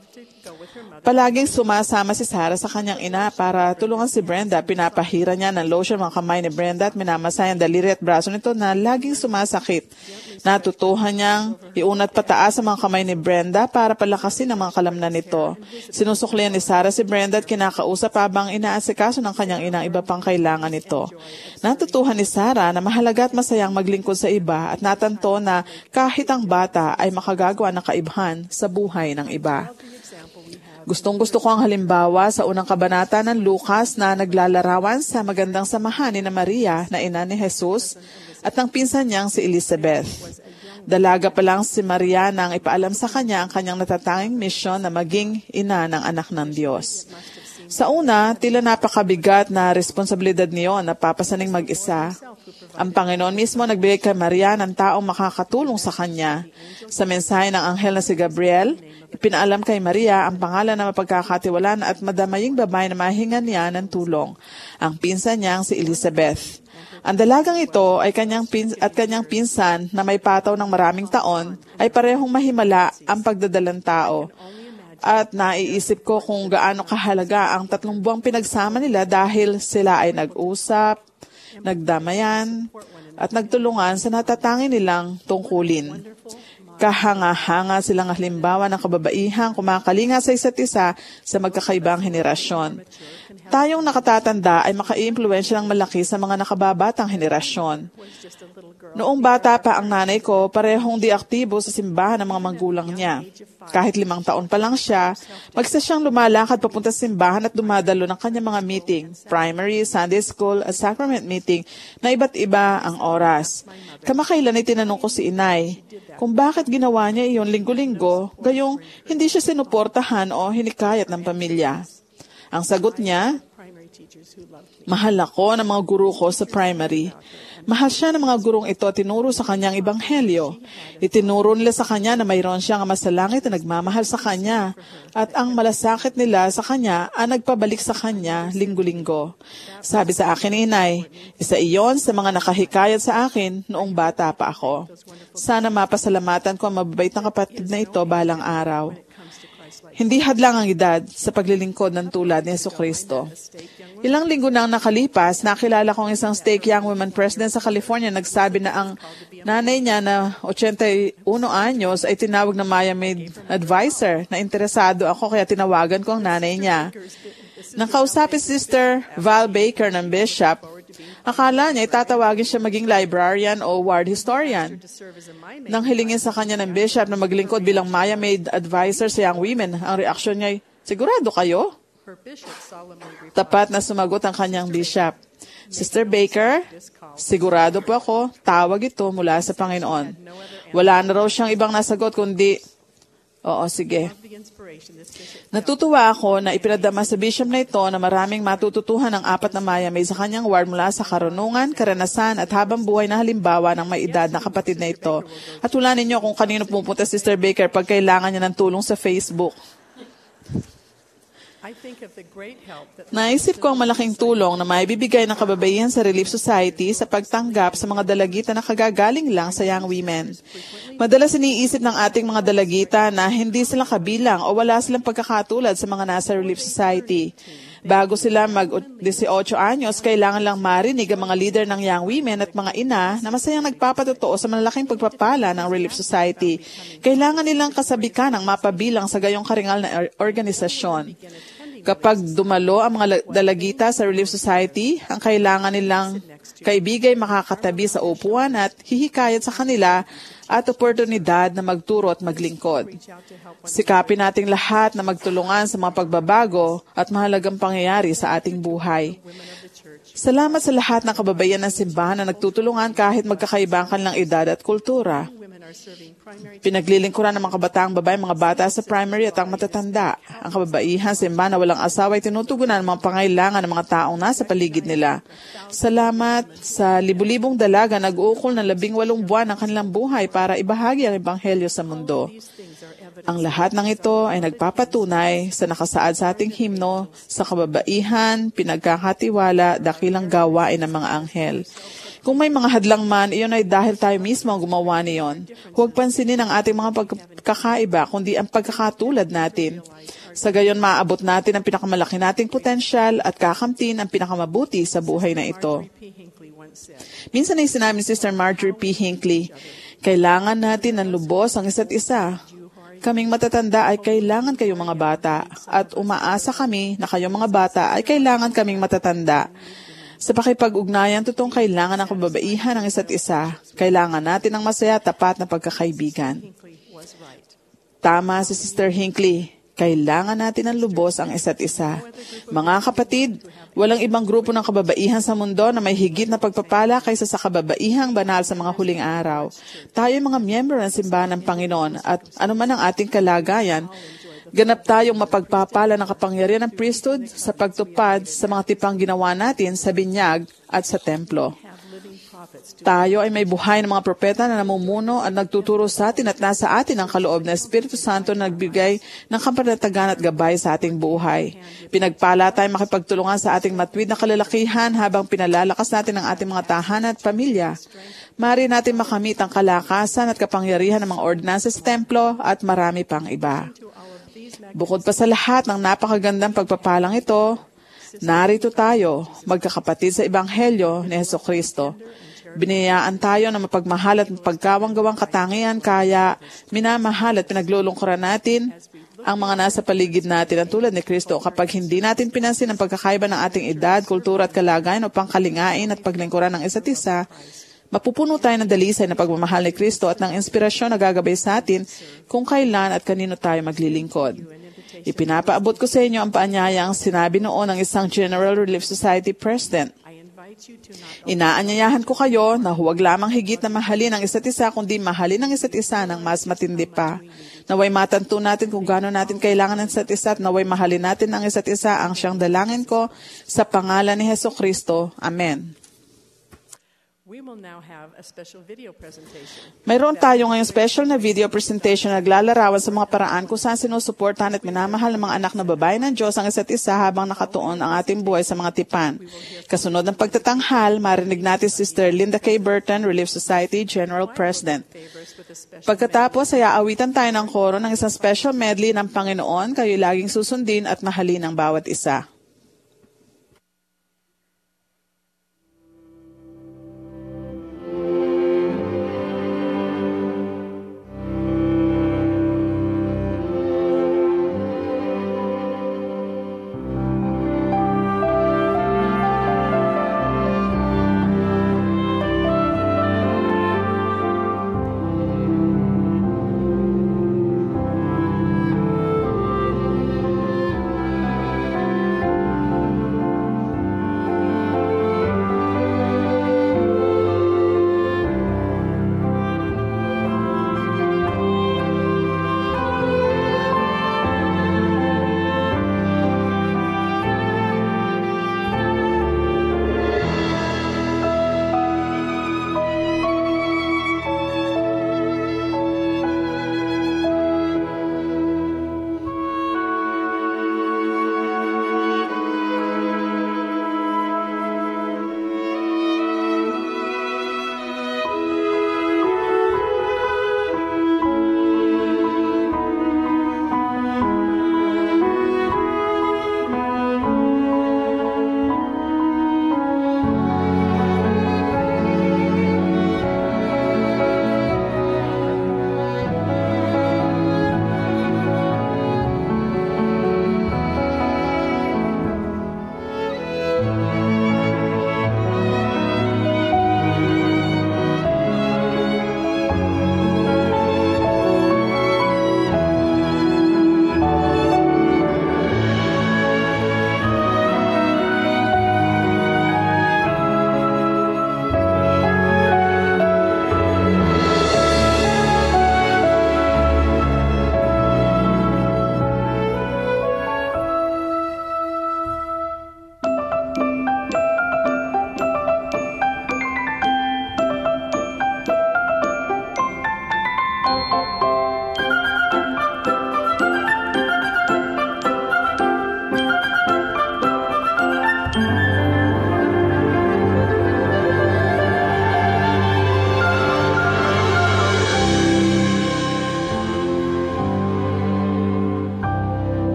[SPEAKER 4] Palaging sumasama si Sarah sa kanyang ina para tulungan si Brenda. Pinapahira niya ng lotion mga kamay ni Brenda at minamasay ang daliri at braso nito na laging sumasakit. Natutuhan niyang iunat pataas ang mga kamay ni Brenda para palakasin ang mga kalamnan nito. Sinusuklian ni Sarah si Brenda at kinakausap habang inaasikaso ng kanyang inang iba pang kailangan nito. Natutuhan ni Sarah na mahalaga at masayang maglingkod sa iba at natanto na kahit ang bata ay makagagawa ng kaibhan sa buhay ng iba. Gustong-gusto ko ang halimbawa sa unang kabanata ng Lucas na naglalarawan sa magandang samahan ni na Maria na ina ni Jesus at ang pinsan niyang si Elizabeth. Dalaga pa lang si Maria nang ipaalam sa kanya ang kanyang natatanging misyon na maging ina ng anak ng Diyos. Sa una, tila napakabigat na responsibilidad niyo na papasaning mag-isa. Ang Panginoon mismo nagbigay kay Maria ng taong makakatulong sa kanya. Sa mensahe ng anghel na si Gabriel, ipinaalam kay Maria ang pangalan na mapagkakatiwalaan at madamaying babae na mahingan niya ng tulong. Ang pinsan niyang si Elizabeth. Ang dalagang ito ay kanyang pins- at kanyang pinsan na may pataw ng maraming taon ay parehong mahimala ang pagdadalang tao. At naiisip ko kung gaano kahalaga ang tatlong buwang pinagsama nila dahil sila ay nag-usap, nagdamayan, at nagtulungan sa natatangi nilang tungkulin. Kahanga-hanga silang halimbawa ng kababaihang kumakalinga sa isa't isa sa magkakaibang henerasyon. Tayong nakatatanda ay maka-impluwensya ng malaki sa mga nakababatang henerasyon. Noong bata pa ang nanay ko, parehong di aktibo sa simbahan ng mga magulang niya. Kahit limang taon pa lang siya, magsa siyang lumalakad papunta sa simbahan at dumadalo ng kanyang mga meeting, primary, Sunday school, at sacrament meeting na iba't iba ang oras. Kamakailan ay tinanong ko si inay kung bakit ginawa niya iyon linggo-linggo, gayong hindi siya sinuportahan o hinikayat ng pamilya. Ang sagot niya, mahal ako ng mga guru ko sa primary. Mahal siya ng mga gurong ito tinuro sa kanyang ebanghelyo. Itinuro nila sa kanya na mayroon siyang ama sa langit na nagmamahal sa kanya at ang malasakit nila sa kanya ang nagpabalik sa kanya linggo-linggo. Sabi sa akin ni inay, isa iyon sa mga nakahikayat sa akin noong bata pa ako. Sana mapasalamatan ko ang mababait na kapatid na ito balang araw. Hindi hadlang ang edad sa paglilingkod ng tulad ni Jesucristo. Ilang linggo nang nakalipas, nakilala kong isang stake young woman president sa California. Nagsabi na ang nanay niya na eighty-one anyos ay tinawag na Miami advisor na interesado ako kaya tinawagan ko ang nanay niya. Nang kausapin si Sister Val Baker ng Bishop, akala niya itatawagin siya maging librarian o ward historian. Nang hilingin sa kanya ng bishop na maglingkod bilang Miami advisor sa young women, ang reaksyon niya ay, sigurado kayo? Tapat na sumagot ang kanyang bishop. Sister Baker, sigurado po ako, tawag ito mula sa Panginoon. Wala na raw siyang ibang nasagot kundi, oo, sige. Natutuwa ako na ipinadama sa bishop na ito na maraming matututuhan ng apat na Miami sa kanyang ward mula sa karunungan, karanasan at habang buhay na halimbawa ng may edad na kapatid na ito. At wala ninyo kung kanino pumunta si Sister Baker pag kailangan niya ng tulong sa Facebook. Naisip ko ang malaking tulong na maibibigay ng kababaihan sa Relief Society sa pagtanggap sa mga dalagita na kagagaling lang sa young women. Madalas iniisip ng ating mga dalagita na hindi sila kabilang o wala silang pagkakatulad sa mga nasa Relief Society. Bago sila mag-eighteen anyos, kailangan lang marinig ang mga leader ng young women at mga ina na masayang nagpapatotoo sa malalaking pagpapala ng Relief Society. Kailangan nilang kasabikan ang mapabilang sa gayong karingal na organisasyon. Kapag dumalo ang mga dalagita sa Relief Society, ang kailangan nilang kaibigay makakatabi sa upuan at hihikayat sa kanila at oportunidad na magturo at maglingkod. Sikapin nating lahat na magtulungan sa mga pagbabago at mahalagang pangyayari sa ating buhay. Salamat sa lahat ng kababaihan ng simbahan na nagtutulungan kahit magkakaiba ang kanilang edad at kultura. Pinaglilingkuran ng mga kabataang babae, mga bata sa primary at ang matatanda. Ang kababaihan sa simbahan na walang asawa ay tinutugunan ang mga pangailangan ng mga taong nasa paligid nila. Salamat sa libu-libong dalaga nag-uukol ng labing walong buwan ng kanilang buhay para ibahagi ang ebanghelyo sa mundo. Ang lahat ng ito ay nagpapatunay sa nakasaad sa ating himno sa kababaihan, pinagkakatiwala, dakilang gawain ng mga anghel. Kung may mga hadlang man, iyon ay dahil tayo mismo ang gumawa niyon. Huwag pansinin ang ating mga pagkakaiba, kundi ang pagkakatulad natin. Sa gayon, maaabot natin ang pinakamalaki nating potensyal at kakamtin ang pinakamabuti sa buhay na ito. Minsan ay sinabi ni Sister Marjorie P. Hinckley, kailangan natin ng lubos ang isa't isa. Kaming matatanda ay kailangan kayong mga bata at umaasa kami na kayong mga bata ay kailangan kaming matatanda. Sa pakipag-ugnayan, totoong kailangan ng kababaihan ng isa't isa. Kailangan natin ng masaya, tapat na pagkakaibigan. Tama si Sister Hinckley. Kailangan natin ng lubos ang isa't isa. Mga kapatid, walang ibang grupo ng kababaihan sa mundo na may higit na pagpapala kaysa sa kababaihang banal sa mga huling araw. Tayo mga miyembro ng simbahan ng Panginoon at anuman ang ating kalagayan, ganap tayong mapagpapala ng kapangyarihan ng priesthood sa pagtupad sa mga tipang ginawa natin sa binyag at sa templo. Tayo ay may buhay ng mga propeta na namumuno at nagtuturo sa atin at nasa atin ang kaloob na Espiritu Santo na nagbigay ng kapanatagan at gabay sa ating buhay. Pinagpala tayo makipagtulungan sa ating matwid na kalalakihan habang pinalalakas natin ang ating mga tahanan at pamilya. Maaari natin makamit ang kalakasan at kapangyarihan ng mga ordinansa sa templo at marami pang iba. Bukod pa sa lahat ng napakagandang pagpapalang ito, narito tayo, magkakapatid sa Ebanghelyo ni Hesukristo. Biniyayaan tayo na mapagmahal at mapagkawang-gawang katangian, kaya minamahal at pinaglulungkuran natin ang mga nasa paligid natin at tulad ni Kristo. Kapag hindi natin pinansin ang pagkakaiba ng ating edad, kultura at kalagayan upang kalingain at paglingkuran ng isa't isa, mapupuno tayo ng dalisay na pagmamahal ni Kristo at ng inspirasyon na gagabay sa atin kung kailan at kanino tayo maglilingkod. Ipinapaabot ko sa inyo ang paanyayang sinabi noon ng isang General Relief Society President. Inaanyayahan ko kayo na huwag lamang higit na mahalin ang isa't isa, kundi mahalin ang isa't isa ng mas matindi pa. Naway matanto natin kung gaano natin kailangan ng isa't isa at naway mahalin natin ang isa't isa, ang siyang dalangin ko sa pangalan ni Hesukristo. Amen.
[SPEAKER 6] We will now have a special video presentation.
[SPEAKER 4] Mayroon tayo ngayong special na video presentation na naglalarawan sa mga paraan kung saan sinusuportahan at minamahal ng mga anak na babae ng Diyos ang isa't isa habang nakatuon ang ating buhay sa mga tipan. Kasunod ng pagtatanghal, marinig natin si Sister Linda K. Burton, Relief Society General President. Pagkatapos ay aawitan tayo ng koro ng isang special medley ng Panginoon, kayo laging susundin at mahalin ang bawat isa.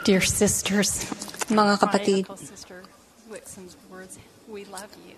[SPEAKER 1] Dear sisters,
[SPEAKER 2] Mga kapatid,
[SPEAKER 1] my sister Whitson's words, we love you.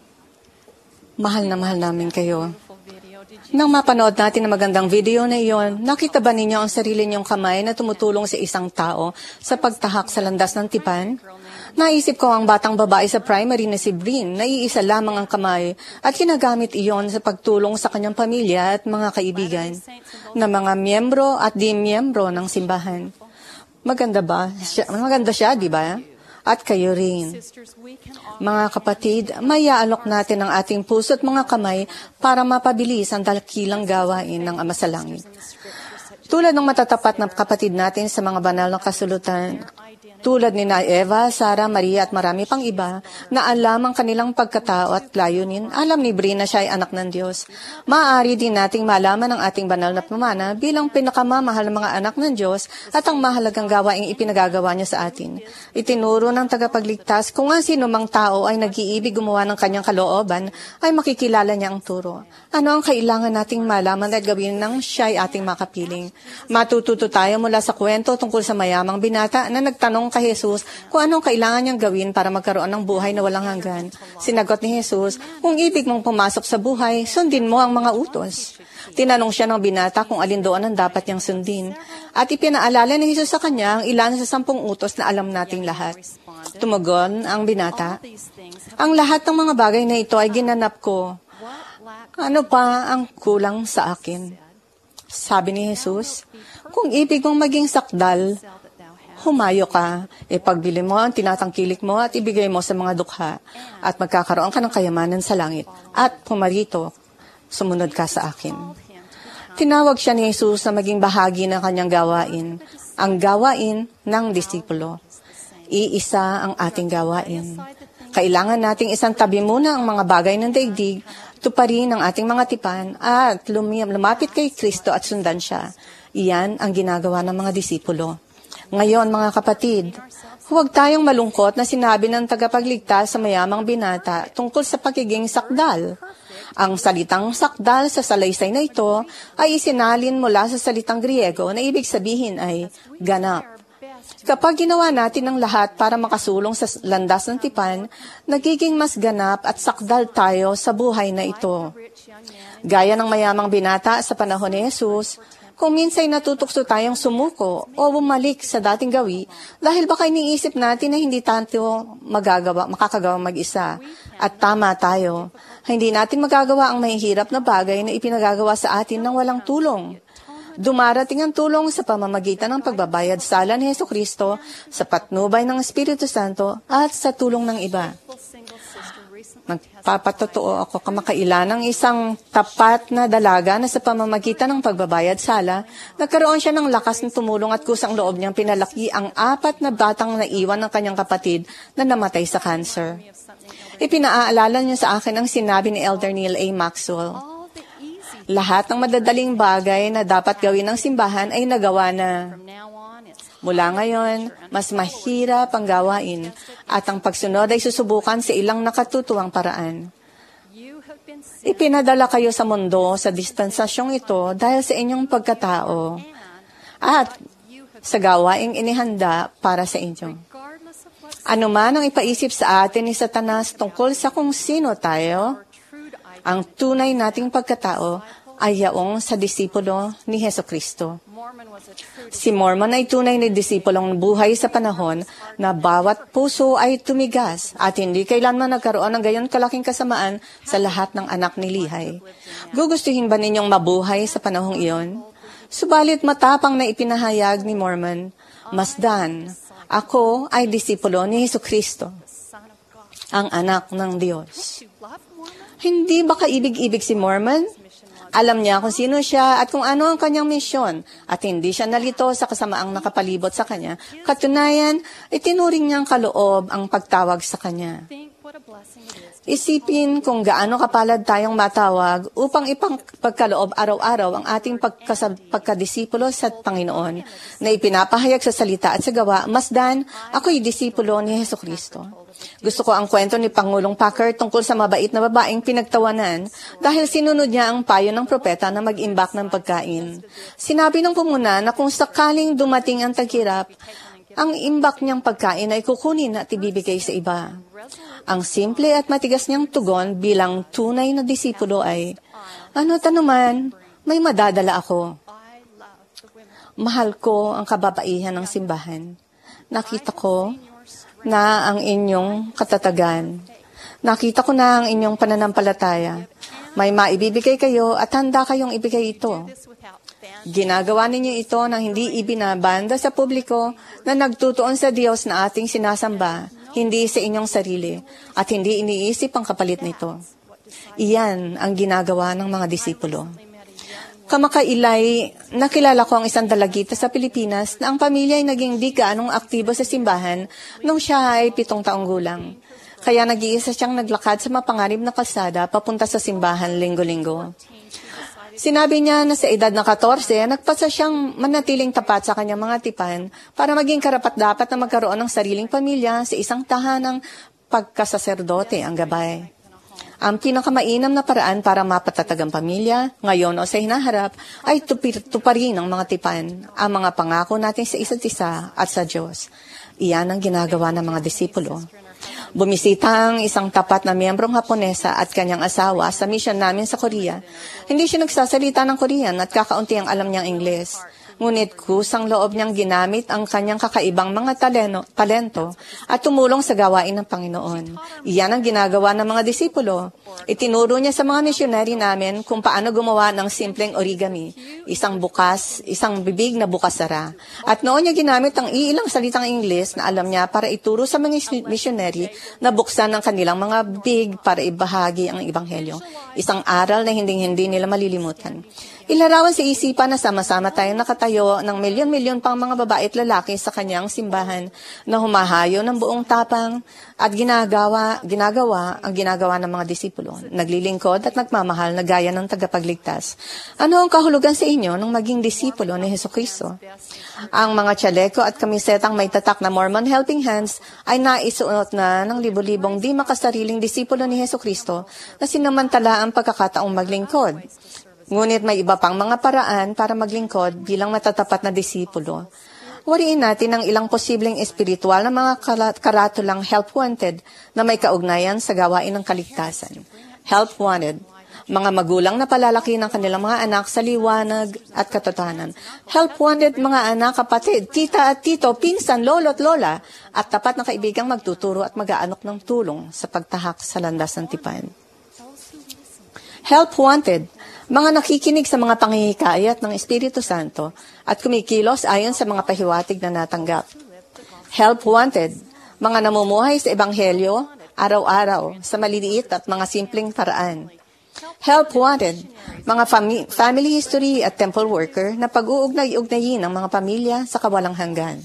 [SPEAKER 2] mahal na mahal namin kayo.
[SPEAKER 1] Beautiful video. Did you
[SPEAKER 2] Nang mapanood natin ang magandang video na iyon, nakita ba ninyo ang sarili niyong kamay na tumutulong sa isang tao sa pagtahak sa landas ng tipan? Naisip ko ang batang babae sa primary na si Breen na iisa lamang ang kamay at ginagamit iyon sa pagtulong sa kanyang pamilya at mga kaibigan na mga miyembro at di miyembro ng simbahan. Maganda ba? Siya, maganda siya, di ba? At kayo rin.
[SPEAKER 1] sisters, we can offer
[SPEAKER 2] Mga kapatid, mayaalok natin ang ating puso at mga kamay para mapabilis ang dakilang gawain ng Ama sa Langit. Tulad ng matatapat na kapatid natin sa mga banal na kasulutan, tulad ni na Eva, Sarah, Maria at marami pang iba na alam ang kanilang pagkatao at layunin, alam ni Breen na siya ay anak ng Diyos. Maaari din nating malaman ang ating banal na pamana bilang pinakamamahal ng mga anak ng Diyos at ang mahalagang gawaing ipinagagawa niya sa atin. Itinuro ng tagapagligtas kung ang sino mang tao ay nag-iibig gumawa ng kanyang kalooban ay makikilala niya ang turo. Ano ang kailangan nating malaman at gawin nang siya ay ating makapiling? Matututo tayo mula sa kwento tungkol sa mayamang binata na nagtanong kay Jesus kung anong kailangan niyang gawin para magkaroon ng buhay na walang hanggan. Sinagot ni Jesus, kung ibig mong pumasok sa buhay, sundin mo ang mga utos. Tinanong siya ng binata kung alin doon ang dapat niyang sundin. At ipinaalala ni Jesus sa kanya ang ilan sa sampung utos na alam nating lahat. Tumugon ang binata, ang lahat ng mga bagay na ito ay ginanap ko. Ano pa ang kulang sa akin? Sabi ni Jesus, kung ibig mong maging sakdal, humayo ka, ipagbili mo ang tinatangkilik mo at ibigay mo sa mga dukha at magkakaroon ka ng kayamanan sa langit at pumarito, sumunod ka sa akin. Tinawag siya ni Jesus na maging bahagi ng kanyang gawain, ang gawain ng disipulo. Iisa ang ating gawain. Kailangan nating isang tabi muna ang mga bagay ng daigdig, tuparin ang ating mga tipan at lumapit kay Kristo at sundan siya. Iyan ang ginagawa ng mga disipulo. Ngayon, mga kapatid, huwag tayong malungkot na sinabi ng tagapagligtas sa mayamang binata tungkol sa pagiging sakdal. Ang salitang sakdal sa salaysay na ito ay isinalin mula sa salitang Griego na ibig sabihin ay ganap. Kapag ginawa natin ang lahat para makasulong sa landas ng tipan, nagiging mas ganap at sakdal tayo sa buhay na ito. Gaya ng mayamang binata sa panahon ni Jesus, kung minsay natutukso tayong sumuko o bumalik sa dating gawi, dahil baka iniisip natin na hindi tayo magagawa, makakagawa mag-isa. At tama tayo. Hindi natin magagawa ang mahihirap na bagay na ipinagagawa sa atin ng walang tulong. Dumarating ang tulong sa pamamagitan ng pagbabayad sala ni Jesucristo, sa patnubay ng Espiritu Santo, at sa tulong ng iba. Magpapatotoo ako kamakailan ng isang tapat na dalaga na sa pamamagitan ng pagbabayad sala, nagkaroon siya ng lakas na tumulong at kusang loob niyang pinalaki ang apat na batang naiwan ng kanyang kapatid na namatay sa cancer. Ipinaalala niya sa akin ang sinabi ni Elder Neil A. Maxwell. Lahat ng madadaling bagay na dapat gawin ng simbahan ay nagawa na. Mula ngayon, mas mahirap ang gawain at ang pagsunod ay susubukan sa ilang nakatutuwang paraan. Ipinadala kayo sa mundo sa dispensasyong ito dahil sa inyong pagkatao at sa gawaing inihanda para sa inyo. Ano man ang ipaisip sa atin ni Satanas tungkol sa kung sino tayo, ang tunay nating pagkatao ay yaong sa disipulo ni Jesucristo. Si Mormon ay tunay na disipulong buhay sa panahon na bawat puso ay tumigas at hindi kailanman nagkaroon ng gayon kalaking kasamaan sa lahat ng anak ni Lihay. Gugustuhin ba ninyong mabuhay sa panahong iyon? Subalit matapang na ipinahayag ni Mormon, Masdan, ako ay disipulo ni Jesucristo, ang anak ng Diyos. Hindi ba kaibig-ibig si Mormon? Alam niya kung sino siya at kung ano ang kanyang misyon at hindi siya nalito sa kasamaang nakapalibot sa kanya. Katunayan, itinuring niyang kaloob ang pagtawag sa kanya. Isipin kung gaano kapalad tayong matawag upang ipagkaloob araw-araw ang ating pagkasa- pagkadisipulo sa Panginoon na ipinapahayag sa salita at sa gawa, Masdan, ako'y disipulo ni Jesucristo. Gusto ko ang kwento ni Pangulong Packer tungkol sa mabait na babaeng pinagtawanan dahil sinunod niya ang payo ng propeta na mag-imbak ng pagkain. Sinabi ng pumuna na kung sakaling dumating ang taghirap,
[SPEAKER 7] Ang imbak niyang pagkain ay kukunin at ibibigay sa iba. Ang simple at matigas niyang tugon bilang tunay na disipulo ay, ano tanuman, may madadala ako. Mahal ko ang kababaihan ng simbahan. Nakita ko na ang inyong katatagan. Nakita ko na ang inyong pananampalataya. May maibibigay kayo at handa kayong ibigay ito. Ginagawa ninyo ito nang hindi ibinabanda sa publiko na nagtutuon sa Diyos na ating sinasamba, hindi sa inyong sarili, at hindi iniisip ang kapalit nito. Iyan ang ginagawa ng mga disipulo. Kamakailay, nakilala ko ang isang dalagita sa Pilipinas na ang pamilya ay naging di gaanong aktibo sa simbahan nung siya ay pitong taong gulang. Kaya nag-iisa siyang naglakad sa mapanganib na kalsada papunta sa simbahan linggo-linggo. Sinabi niya na sa edad na fourteen, nagpasa siyang manatiling tapat sa kanyang mga tipan para maging karapat-dapat na magkaroon ng sariling pamilya sa isang tahanang pagkasaserdote ang gabay. Ang pinakamainam na paraan para mapatatag ang pamilya, ngayon o sa hinaharap, ay tupir, tuparin ng mga tipan, ang mga pangako natin sa isa't isa at sa Diyos. Iyan ang ginagawa ng mga disipulo. Bumisita ang isang tapat na miyembrong Haponesa at kanyang asawa sa mission namin sa Korea. Hindi siya nagsasalita ng Korean at kakaunti ang alam niyang Ingles. Ngunit kusang loob niyang ginamit ang kanyang kakaibang mga taleno, talento at tumulong sa gawain ng Panginoon. Iyan ang ginagawa ng mga disipulo. Itinuro niya sa mga misyonary namin kung paano gumawa ng simpleng origami, isang bukas, isang bibig na bukas-sara. At noon niya ginamit ang iilang salitang Ingles na alam niya para ituro sa mga misyonary na buksan ang kanilang mga bibig para ibahagi ang Ebanghelyo. Isang aral na hinding-hindi nila malilimutan. Ilarawan sa isipan na sama-sama tayong nakatayo ng milyon-milyon pang mga babae at lalaki sa kanyang simbahan na humahayo ng buong tapang at ginagawa, ginagawa ang ginagawa ng mga disipulo, naglilingkod at nagmamahal na gaya ng tagapagligtas. Ano ang kahulugan sa inyo ng maging disipulo ni Hesukristo? Ang mga tsaleko at kamisetang may tatak na Mormon Helping Hands ay naisuot na ng libo-libong di makasariling disipulo ni Hesukristo na sinamantala ang pagkakataong maglingkod. Ngunit may iba pang mga paraan para maglingkod bilang matatapat na disipulo. Wariin natin ang ilang posibleng espiritual na mga karatulang help wanted na may kaugnayan sa gawain ng kaligtasan. Help wanted, mga magulang na palalaki ng kanilang mga anak sa liwanag at katotohanan. Help wanted, mga anak, kapatid, tita at tito, pinsan, lolo at lola, at tapat na kaibigang magtuturo at mag-aanok ng tulong sa pagtahak sa landas ng tipan. Help wanted, mga nakikinig sa mga panghihikayat ng Espiritu Santo at kumikilos ayon sa mga pahiwatig na natanggap. Help wanted, mga namumuhay sa Ebanghelyo, araw-araw, sa maliliit at mga simpleng paraan. Help wanted, mga fami- family history at temple worker na pag-uugnay-ugnayin ng mga pamilya sa kawalang hanggan.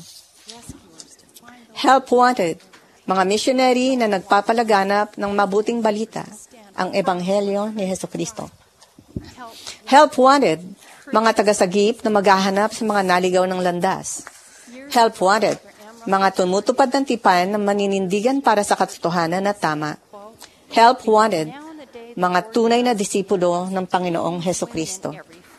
[SPEAKER 7] Help wanted, mga missionary na nagpapalaganap ng mabuting balita, ang Ebanghelyo ni Hesukristo. Help wanted, mga tagasagip na maghahanap sa mga naligaw ng landas. Help wanted, mga tumutupad ng tipan na maninindigan para sa katotohanan na tama. Help wanted, mga tunay na disipulo ng Panginoong Hesukristo.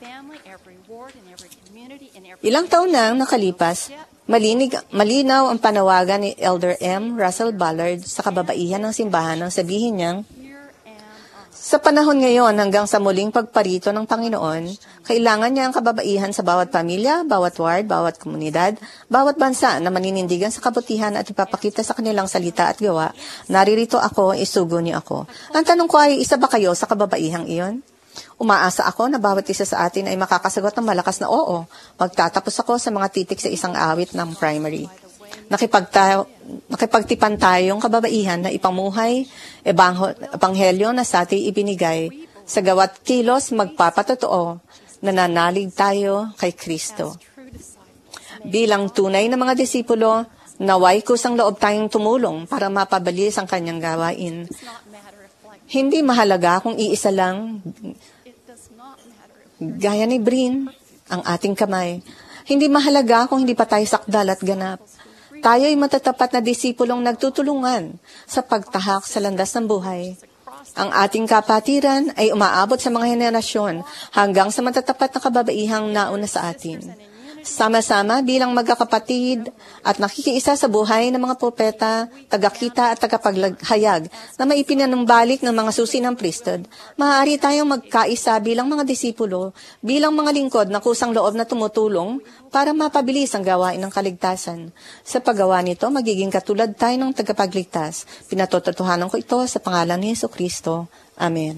[SPEAKER 7] Ilang taon nang nakalipas, malinig, malinaw ang panawagan ni Elder M. Russell Ballard sa kababaihan ng simbahan nang sabihin niyang, sa panahon ngayon hanggang sa muling pagparito ng Panginoon, kailangan niya ang kababaihan sa bawat pamilya, bawat ward, bawat komunidad, bawat bansa na maninindigan sa kabutihan at ipapakita sa kanilang salita at gawa, naririto ako, isugo niyo ako. Ang tanong ko ay, isa ba kayo sa kababaihang iyon? Umaasa ako na bawat isa sa atin ay makakasagot ng malakas na oo. Magtatapos ako sa mga titik sa isang awit ng primary. Nakipagta- nakipagtipan tayong kababaihan na ipamuhay, ebanghelyo na sa ating ibinigay, sa gawat kilos magpapatotoo, nananalig tayo kay Kristo. Bilang tunay na mga disipulo, naway kusang loob tayong tumulong para mapabilis ang kanyang gawain. Hindi mahalaga kung iisa lang, gaya ni Brin, ang ating kamay. Hindi mahalaga kung hindi pa tayo sakdal at ganap. Tayo ay matatapat na disipulong nagtutulungan sa pagtahak sa landas ng buhay. Ang ating kapatiran ay umaabot sa mga henerasyon hanggang sa matatapat na kababaihang nauna sa atin. Sama-sama bilang magkakapatid at nakikiisa sa buhay ng mga propeta, tagakita at tagapaghayag na maipinanumbalik ng mga susi ng priesthood, maaari tayong magkaisa bilang mga disipulo, bilang mga lingkod na kusang loob na tumutulong para mapabilis ang gawain ng kaligtasan. Sa paggawa nito, magiging katulad tayo ng tagapagligtas. Pinatotohanan ko ito sa pangalan ni Jesucristo. Amen.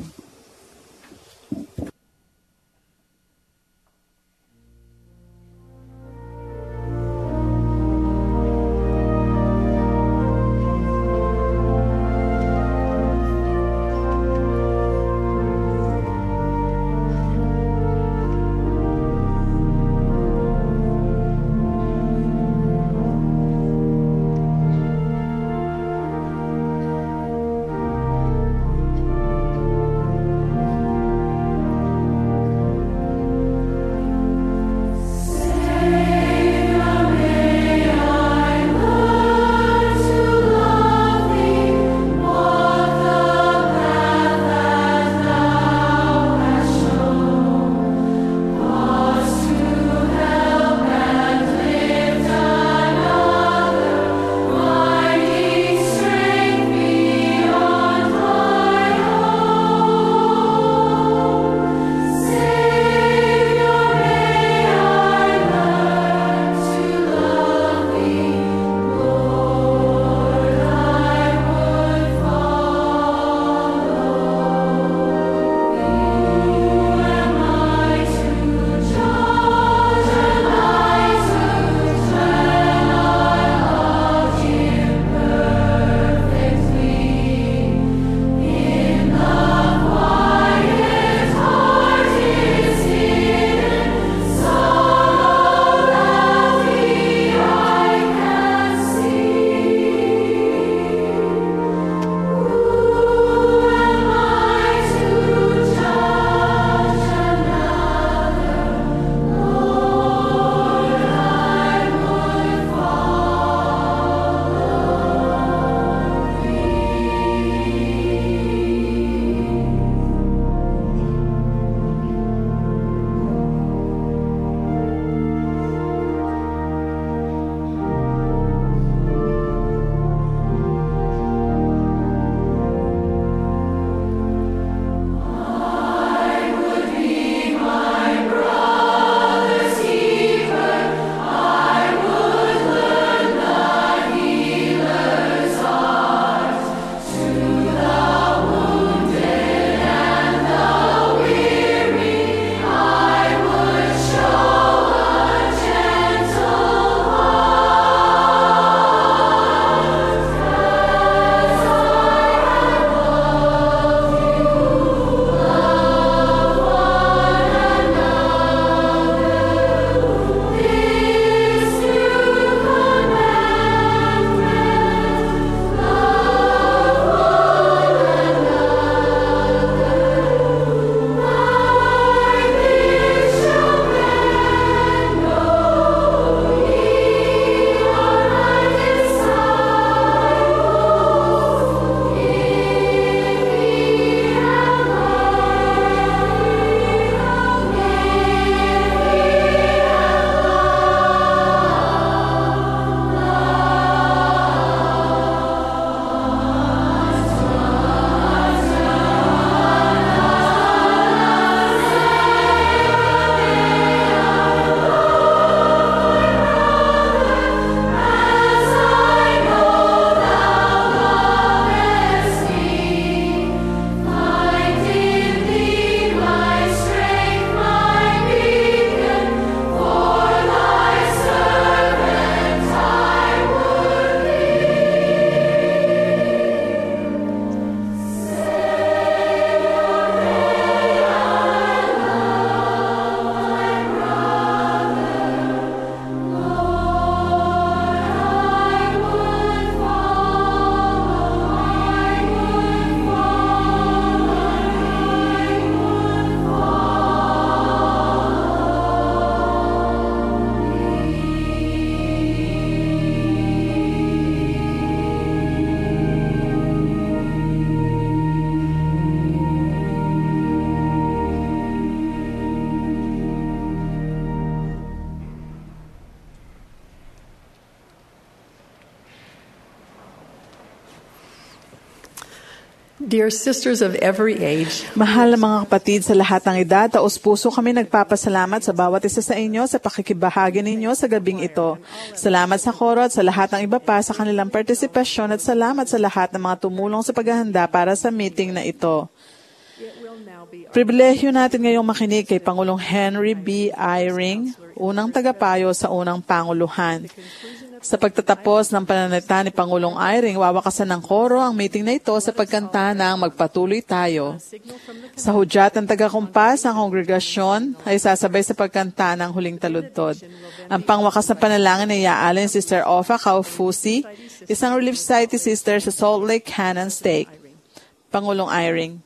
[SPEAKER 6] Dear sisters of every age,
[SPEAKER 4] Mahal na mga kapatid sa lahat ng edad, taos puso kami nagpapasalamat sa bawat isa sa inyo sa pakikibahagi ninyo sa gabing ito. Salamat sa koro at sa lahat ng iba pa sa kanilang partisipasyon at salamat sa lahat ng mga tumulong sa paghahanda para sa meeting na ito. Pribilehyo natin ngayong makinig kay Pangulong Henry B. Eyring, unang tagapayo sa unang Panguluhan. Sa pagtatapos ng pananalita ni Pangulong Eyring, wawakasan ng koro ang meeting na ito sa pagkanta ng Magpatuloy Tayo. Sa hudyat ng tagakumpas, ang kongregasyon ay sasabay sa pagkanta ng Huling Taludtod. Ang pangwakas na panalangin ay iaalin si Sister Ofa Kaufusi, isang Relief Society sister sa Salt Lake Cannon Stake. Pangulong Eyring.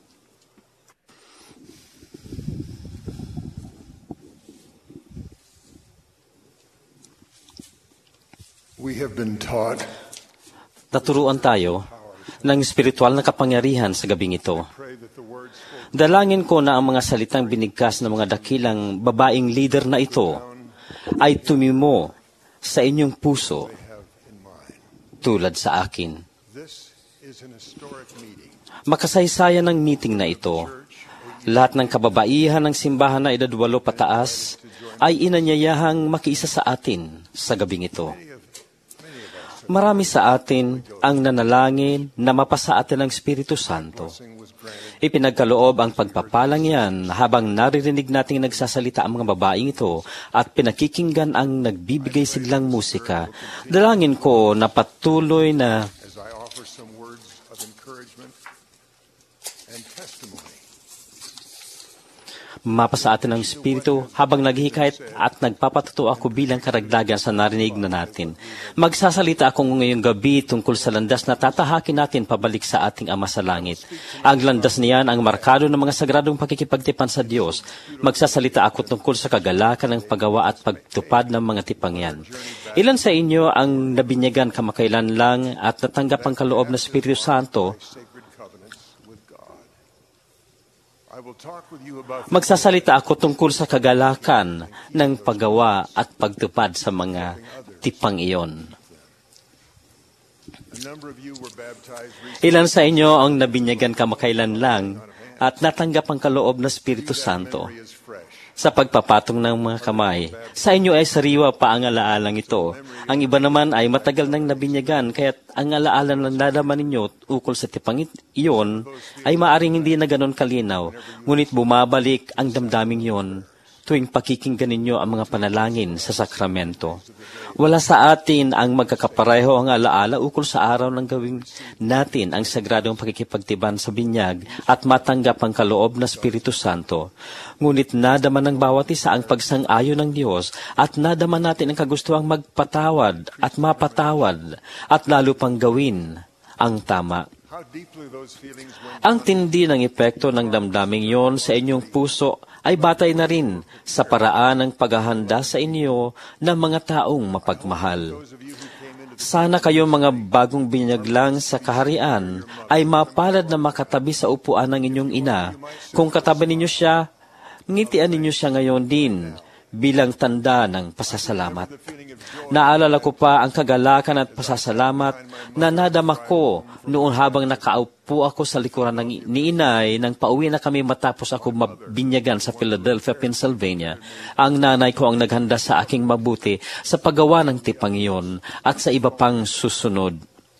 [SPEAKER 8] We have been taught
[SPEAKER 9] Naturuan tayo ng spiritual na kapangyarihan sa gabing ito. Dalangin ko na ang mga salitang binigkas ng mga dakilang babaeng leader na ito ay tumimo sa inyong puso tulad sa akin. Makasaysayan ng meeting na ito. Lahat ng kababaihan ng simbahan na edadwalo pataas ay inanyayahang makiisa sa atin sa gabing ito. Marami sa atin ang nanalangin na mapasa atin ng Espiritu Santo. Ipinagkaloob ang pagpapalang yan habang naririnig nating nagsasalita ang mga babaeng ito at pinakikinggan ang nagbibigay siglang musika. Dalangin ko na patuloy na mapasa atin ng Espiritu habang naghihikayat at nagpapatuto ako bilang karagdagan sa narinig na natin. Magsasalita ako ngayong gabi tungkol sa landas na tatahakin natin pabalik sa ating Ama sa Langit. Ang landas niyan ang markado ng mga sagradong pakikipagtipan sa Diyos. Magsasalita ako tungkol sa kagalakan ng paggawa at pagtupad ng mga tipang yan. Ilan sa inyo ang nabinyagan kamakailan lang at natanggap ang kaloob na Espiritu Santo? Magsasalita ako tungkol sa kagalakan ng paggawa at pagtupad sa mga tipang iyon. Ilan sa inyo ang nabinyagan kamakailan lang at natanggap ang kaloob na Espiritu Santo? Sa pagpapatong ng mga kamay, sa inyo ay sariwa pa ang alaalang ito. Ang iba naman ay matagal nang nabinyagan, kaya't ang alaala ng nalaman ninyo ukol sa tipang iyon ay maaring hindi na ganon kalinaw, ngunit bumabalik ang damdaming iyon tuwing pakikinggan ninyo ang mga panalangin sa sakramento. Wala sa atin ang magkakapareho ang alaala ukol sa araw ng gawing natin ang sagradong pakikipagtiban sa binyag at matanggap ang kaloob na Espiritu Santo. Ngunit nadama ng bawat isa ang pagsang-ayon ng Diyos at nadama natin ang kagustuhang magpatawad at mapatawad at lalo pang gawin ang tama. Ang tindi ng epekto ng damdaming yon sa inyong puso ay batay na rin sa paraan ng paghahanda sa inyo ng mga taong mapagmahal. Sana kayo mga bagong binyag lang sa kaharian ay mapalad na makatabi sa upuan ng inyong ina. Kung katabi ninyo siya, ngitian ninyo siya ngayon din bilang tanda ng pasasalamat. Naalala ko pa ang kagalakan at pasasalamat na nadama ko noon habang nakaupo ako sa likuran ng ni inay nang pauwi na kami matapos ako mabinyagan sa Philadelphia, Pennsylvania. Ang nanay ko ang naghanda sa aking mabuti sa paggawa ng tipang iyon at sa iba pang susunod.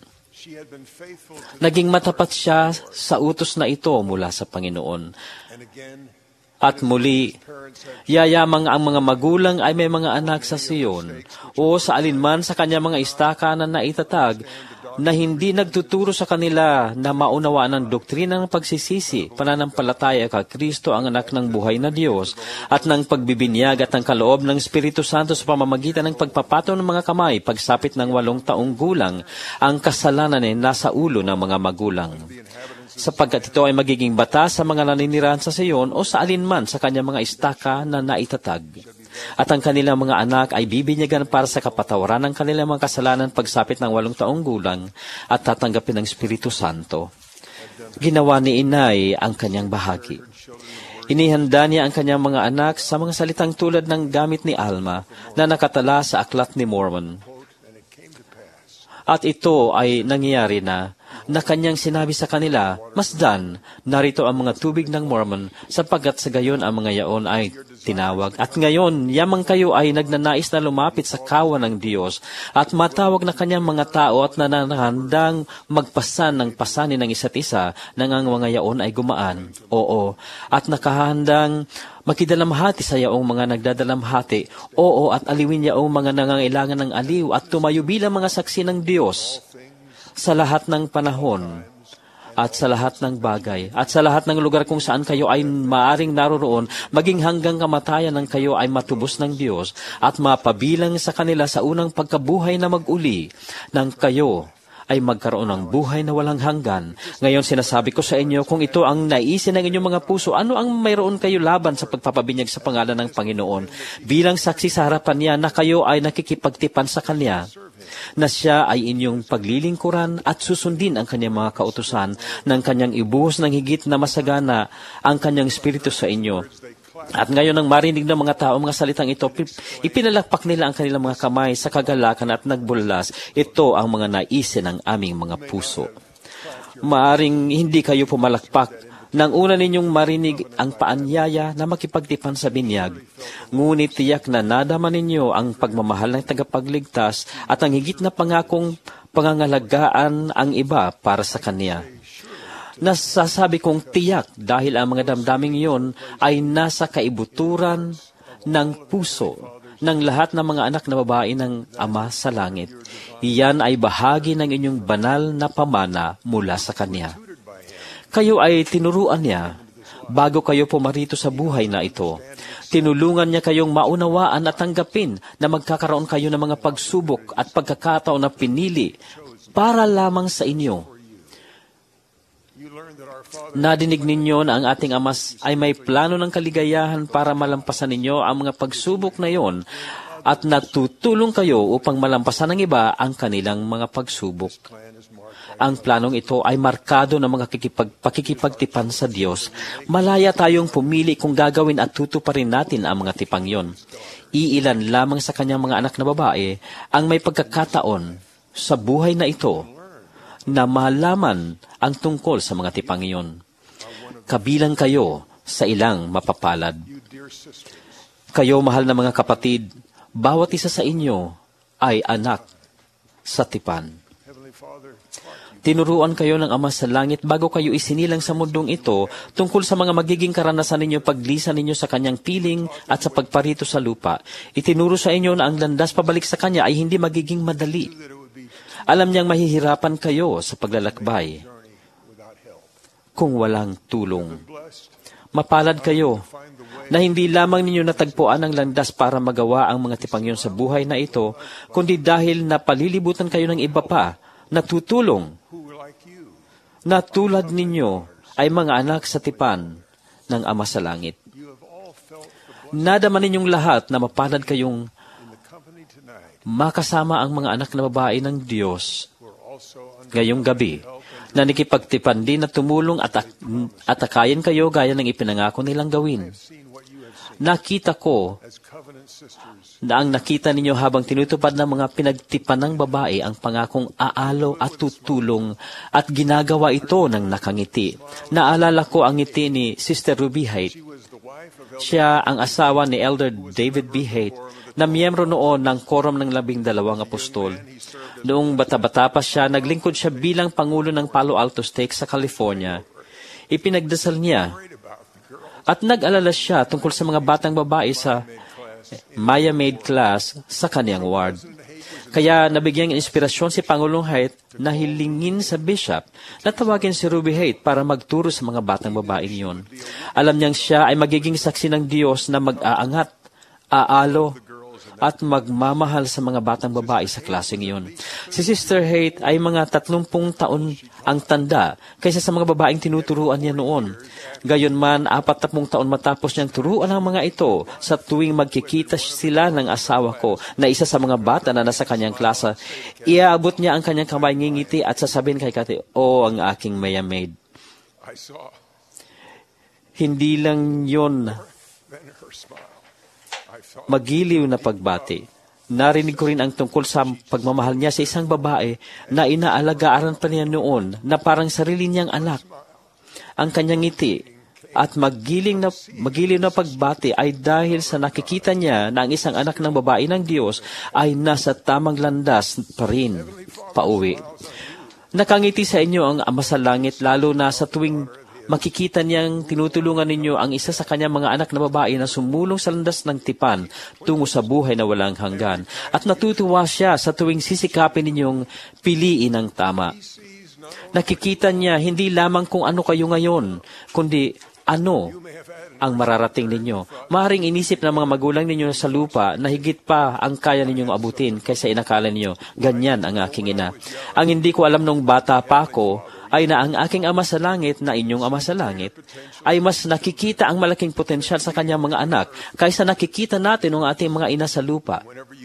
[SPEAKER 9] Naging matapat siya sa utos na ito mula sa Panginoon. At muli, yayamang ang mga magulang ay may mga anak sa Siyon o sa alinman sa kanya mga istaka na naitatag na hindi nagtuturo sa kanila na maunawaan ang doktrina ng pagsisisi, pananampalataya kay Kristo ang anak ng buhay na Diyos at ng pagbibinyag at ng kaloob ng Espiritu Santo sa pamamagitan ng pagpapato ng mga kamay pagsapit ng walong taong gulang. Ang kasalanan ay nasa ulo ng mga magulang, sapagkat ito ay magiging batas sa mga naninirahan sa Siyon o sa alinman sa kanyang mga istaka na naitatag. At ang kanilang mga anak ay bibinyagan para sa kapatawaran ng kanilang mga kasalanan pagsapit ng walong taong gulang at tatanggapin ng Espiritu Santo. Ginawa ni inay ang kanyang bahagi. Inihanda niya ang kanyang mga anak sa mga salitang tulad ng gamit ni Alma na nakatala sa Aklat ni Mormon. At ito ay nangyayari na na kanyang sinabi sa kanila, Masdan, narito ang mga tubig ng Mormon, sapagkat sa gayon ang mga yaon ay tinawag. At ngayon, yamang kayo ay nagnanais na lumapit sa kawan ng Diyos at matawag na kanyang mga tao at nananahandang magpasan ng pasanin ng isa't isa nang ang mga yaon ay gumaan. Oo, at nakahandang makidalamhati sa yaong mga nagdadalamhati. Oo, at aliwin yaong mga nangangailangan ng aliw at tumayo bilang mga saksi ng Diyos sa lahat ng panahon at sa lahat ng bagay at sa lahat ng lugar kung saan kayo ay maaring naroroon, maging hanggang kamatayan ng kayo ay matubos ng Diyos at mapabilang sa kanila sa unang pagkabuhay na mag-uli nang kayo ay magkaroon ng buhay na walang hanggan. Ngayon sinasabi ko sa inyo, kung ito ang naisin ng inyong mga puso, ano ang mayroon kayo laban sa pagpapabinyag sa pangalan ng Panginoon? Bilang saksi sa harapan niya na kayo ay nakikipagtipan sa Kanya, na siya ay inyong paglilingkuran at susundin ang kanyang mga kautusan ng kanyang ibuhos ng higit na masagana ang kanyang Espiritu sa inyo. At ngayon nang marinig ng mga tao mga salitang ito, ipinalakpak nila ang kanilang mga kamay sa kagalakan at nagbullas. Ito ang mga naisin ng aming mga puso. Maaring hindi kayo pumalakpak nang una ninyong marinig ang paanyaya na makipagtipan sa binyag. Ngunit tiyak na nadama ninyo ang pagmamahal ng tagapagligtas at ang higit na pangakong pangangalagaan ang iba para sa Kanya. Nasasabi kong tiyak dahil ang mga damdaming iyon ay nasa kaibuturan ng puso ng lahat ng mga anak na babae ng Ama sa langit. Iyan ay bahagi ng inyong banal na pamana mula sa Kanya. Kayo ay tinuruan niya bago kayo pumarito sa buhay na ito. Tinulungan niya kayong maunawaan at tanggapin na magkakaroon kayo ng mga pagsubok at pagkakataon na pinili para lamang sa inyo. Nadinig ninyo na ang ating Ama ay may plano ng kaligayahan para malampasan ninyo ang mga pagsubok na iyon at natutulong kayo upang malampasan ng iba ang kanilang mga pagsubok. Ang planong ito ay markado ng mga kikipag, pakikipagtipan sa Diyos. Malaya tayong pumili kung gagawin at tutuparin natin ang mga tipang yon. Iilan lamang sa kanyang mga anak na babae ang may pagkakataon sa buhay na ito na malaman ang tungkol sa mga tipang iyon. Kabilang kayo sa ilang mapapalad. Kayo, mahal na mga kapatid, bawat isa sa inyo ay anak sa tipan. Tinuruan kayo ng Ama sa langit bago kayo isinilang sa mundong ito tungkol sa mga magiging karanasan ninyo paglisan ninyo sa kanyang piling at sa pagparito sa lupa. Itinuro sa inyo na ang landas pabalik sa kanya ay hindi magiging madali. Alam niyang mahihirapan kayo sa paglalakbay kung walang tulong. Mapalad kayo na hindi lamang ninyo natagpuan ang landas para magawa ang mga tipang yon sa buhay na ito, kundi dahil napalilibutan kayo ng iba pa na tutulong na tulad ninyo ay mga anak sa tipan ng Ama sa langit. Nadama ninyong lahat na mapalad kayong makasama ang mga anak na babae ng Diyos ngayong gabi na nakipagtipan din na tumulong at atakayin kayo gaya ng ipinangako nilang gawin. Nakita ko na ang nakita ninyo habang tinutupad ng mga pinagtipan ng babae ang pangakong aalo at tutulong at ginagawa ito ng nakangiti. Naalala ko ang ngiti ni Sister Ruby Haight. Siya ang asawa ni Elder David B. Haight na miyembro noon ng Quorum ng Labing Dalawang Apostol. Noong bata-bata pa siya, naglingkod siya bilang Pangulo ng Palo Alto State sa California. Ipinagdasal niya at nag-alala siya tungkol sa mga batang babae sa Maya Maid class sa kaniyang ward. Kaya nabigyan ng inspirasyon si Pangulong Haight na hilingin sa bishop na tawagin si Ruby Haight para magturo sa mga batang babaeng yon. Alam niyang siya ay magiging saksi ng Diyos na mag-aangat, aalo, at magmamahal sa mga batang babae sa klaseng iyon. Si Sister Haight ay mga tatlumpung taon ang tanda kaysa sa mga babaeng tinuturuan niya noon. Gayon man, apat na pung taon matapos niyang turuan ang mga ito, sa tuwing magkikita sila ng asawa ko na isa sa mga bata na nasa kanyang klasa, iaabot niya ang kanyang kamay, ngingiti at sasabihin kay Kati, "Oh, ang aking Maya Maid." Hindi lang yon magiliw na pagbati. Narinig ko rin ang tungkol sa pagmamahal niya sa isang babae na inaalagaan pa niya noon na parang sarili niyang anak. Ang kanyang ngiti at magiling na, magiling na pagbati ay dahil sa nakikita niya na ang isang anak ng babae ng Diyos ay nasa tamang landas pa rin pauwi. Nakangiti sa inyo ang Ama sa Langit lalo na sa tuwing makikita niyang tinutulungan ninyo ang isa sa kanyang mga anak na babae na sumulong sa landas ng tipan tungo sa buhay na walang hanggan. At natutuwa siya sa tuwing sisikapin ninyong piliin ang tama. Nakikita niya hindi lamang kung ano kayo ngayon, kundi ano ang mararating ninyo. Maaaring inisip ng mga magulang ninyo sa lupa na higit pa ang kaya ninyong abutin kaysa inakala ninyo, ganyan ang aking ina. Ang hindi ko alam nung bata pa ako, ay na ang aking Ama sa Langit na inyong Ama sa Langit ay mas nakikita ang malaking potensyal sa kanyang mga anak kaysa nakikita natin ng ating mga ina sa lupa.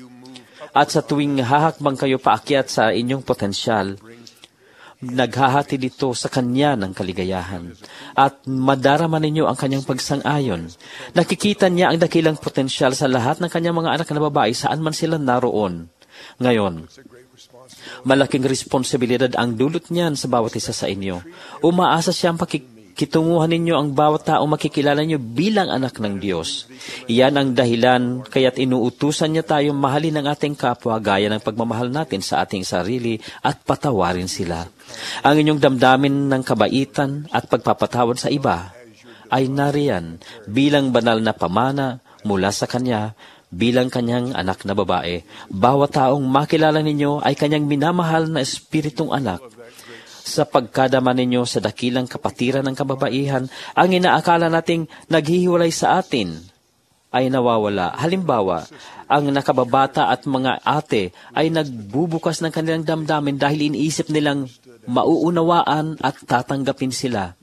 [SPEAKER 9] At sa tuwing hahakbang kayo paakyat sa inyong potensyal, naghahati dito sa kanya ng kaligayahan at madarama ninyo ang kanyang pagsang-ayon. Nakikita niya ang dakilang potensyal sa lahat ng kanyang mga anak na babae saan man sila naroon. Ngayon, malaking responsibilidad ang dulot niyan sa bawat isa sa inyo. Umaasa siyang pakikitunguhan ninyo ang bawat taong makikilala niyo bilang anak ng Diyos. Iyan ang dahilan kaya't inuutusan niya tayong mahalin ang ating kapwa gaya ng pagmamahal natin sa ating sarili at patawarin sila. Ang inyong damdamin ng kabaitan at pagpapatawad sa iba ay nariyan bilang banal na pamana mula sa Kanya bilang kanyang anak na babae. Bawat taong makilala ninyo ay kanyang minamahal na espiritong anak. Sa pagkadama ninyo sa dakilang kapatiran ng kababaihan, ang inaakala nating naghihiwalay sa atin ay nawawala. Halimbawa, ang nakababata at mga ate ay nagbubukas ng kanilang damdamin dahil iniisip nilang mauunawaan at tatanggapin sila.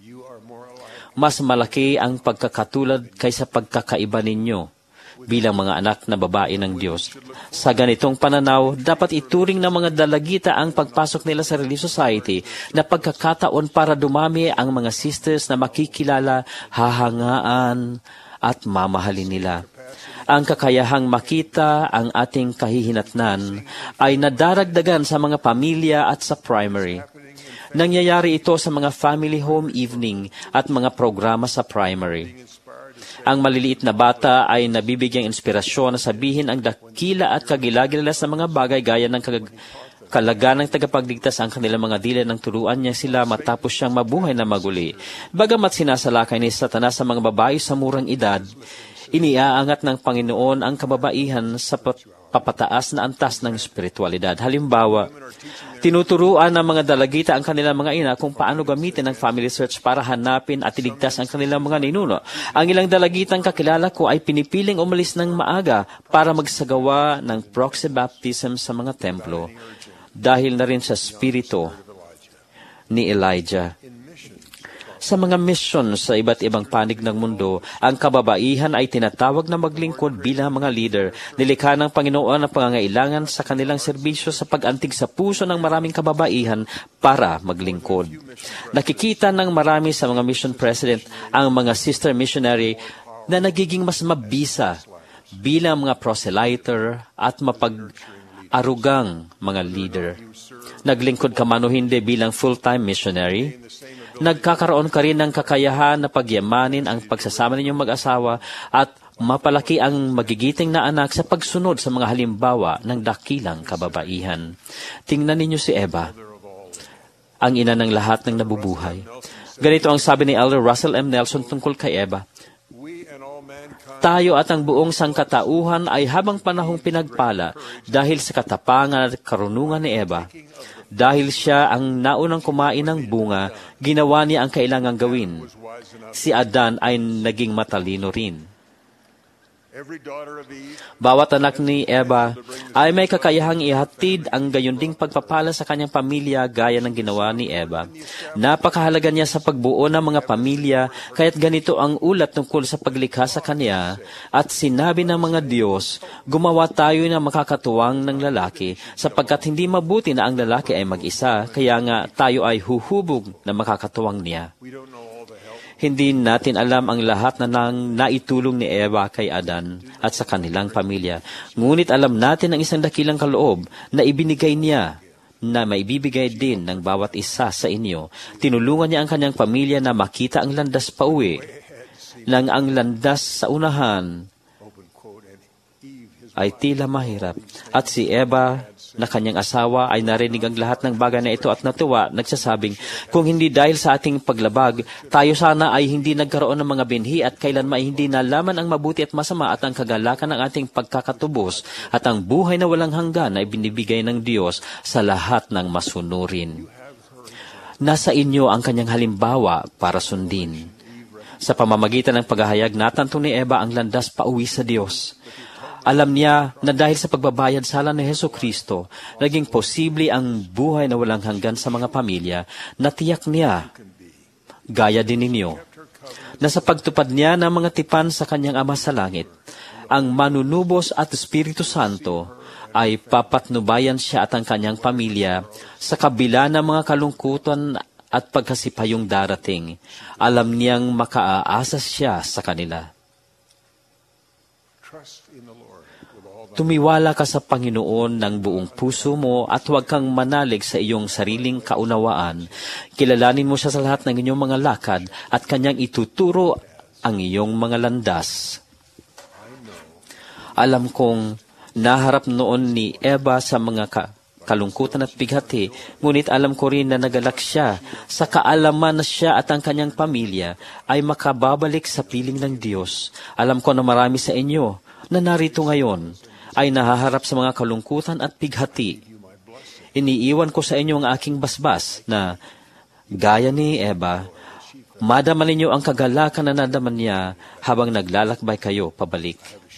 [SPEAKER 9] Mas malaki ang pagkakatulad kaysa pagkakaiba ninyo bilang mga anak na babae ng Diyos. Sa ganitong pananaw, dapat ituring ng mga dalagita ang pagpasok nila sa Relief Society na pagkakataon para dumami ang mga sisters na makikilala, hahangaan at mamahalin nila. Ang kakayahang makita ang ating kahihinatnan ay nadaragdagan sa mga pamilya at sa primary. Nangyayari ito sa mga family home evening at mga programa sa primary. Ang maliliit na bata ay nabibigyang inspirasyon na sabihin ang dakila at kagilagilala sa mga bagay gaya ng kag- kalaganang tagapagligtas ang kanilang mga dila nang turuan niya sila matapos siyang mabuhay na maguli. Bagamat sinasalakay ni Satanas sa mga babae sa murang edad, iniaangat ng Panginoon ang kababaihan sa papataas na antas ng espiritualidad. Halimbawa, tinuturuan ng mga dalagita ang kanilang mga ina kung paano gamitin ang family search para hanapin at iligtas ang kanilang mga ninuno. Ang ilang dalagitang kakilala ko ay pinipiling umalis ng maaga para magsagawa ng proxy baptism sa mga templo dahil na rin sa spirito ni Elijah. Sa mga mission sa iba't ibang panig ng mundo, ang kababaihan ay tinatawag na maglingkod bilang mga leader. Nilikha ng Panginoon ang pangangailangan sa kanilang serbisyo sa pag-antig sa puso ng maraming kababaihan para maglingkod. Nakikita ng marami sa mga mission president ang mga sister missionary na nagiging mas mabisa bilang mga proselyter at mapag-arugang mga leader. Naglingkod ka man o hindi bilang full-time missionary, nagkakaroon ka rin ng kakayahan na pagyamanin ang pagsasama ninyong mag-asawa at mapalaki ang magigiting na anak sa pagsunod sa mga halimbawa ng dakilang kababaihan. Tingnan ninyo si Eva, ang ina ng lahat ng nabubuhay. Ganito ang sabi ni Elder Russell M. Nelson tungkol kay Eva. Tayo at ang buong sangkatauhan ay habang panahong pinagpala dahil sa katapangan at karunungan ni Eva. Dahil siya ang naunang kumain ng bunga, ginawa niya ang kailangang gawin. Si Adan ay naging matalino rin. Bawat anak ni Eva ay may kakayahang ihatid ang gayunding pagpapala sa kanyang pamilya gaya ng ginawa ni Eva. Napakahalaga niya sa pagbuo ng mga pamilya, kaya't ganito ang ulat tungkol sa paglikha sa kanya. At sinabi ng mga Diyos, gumawa tayo ng makakatuwang ng lalaki, sapagkat hindi mabuti na ang lalaki ay mag-isa, kaya nga tayo ay huhubog na makakatuwang niya. Hindi natin alam ang lahat na nang naitulong ni Eva kay Adan at sa kanilang pamilya. Ngunit alam natin ang isang dakilang kaloob na ibinigay niya na maibibigay din ng bawat isa sa inyo. Tinulungan niya ang kanyang pamilya na makita ang landas pauwi. Nang ang landas sa unahan ay tila mahirap. At si Eva na kanyang asawa ay narinig ang lahat ng bagay na ito at natuwa, nagsasabing, kung hindi dahil sa ating paglabag, tayo sana ay hindi nagkaroon ng mga binhi at kailanman ay hindi nalaman ang mabuti at masama at ang kagalakan ng ating pagkakatubos at ang buhay na walang hanggan na ibinibigay ng Diyos sa lahat ng masunurin. Nasa inyo ang kanyang halimbawa para sundin. Sa pamamagitan ng paghahayag, natanto ni Eva ang landas pauwi sa Diyos. Alam niya na dahil sa pagbabayad sala ni Hesukristo, naging posible ang buhay na walang hanggan sa mga pamilya na tiyak niya, gaya din ninyo, na sa pagtupad niya ng mga tipan sa kanyang Ama sa langit, ang manunubos at Espiritu Santo ay papatnubayan siya at ang kanyang pamilya sa kabila ng mga kalungkutan at pagkasipayong darating. Alam niyang makaaasa siya sa kanila. Tumiwala ka sa Panginoon ng buong puso mo at huwag kang manalig sa iyong sariling kaunawaan. Kilalanin mo siya sa lahat ng inyong mga lakad at kanyang ituturo ang iyong mga landas. Alam kong naharap noon ni Eva sa mga ka- kalungkutan at bighati, ngunit alam ko rin na nagalak siya sa kaalaman na siya at ang kanyang pamilya ay makababalik sa piling ng Diyos. Alam ko na marami sa inyo na narito ngayon ay nahaharap sa mga kalungkutan at bighati. Iniiwan ko sa inyo ang aking basbas na, gaya ni Eva, madama ninyo ang kagalakan na nadaman niya habang naglalakbay kayo pabalik.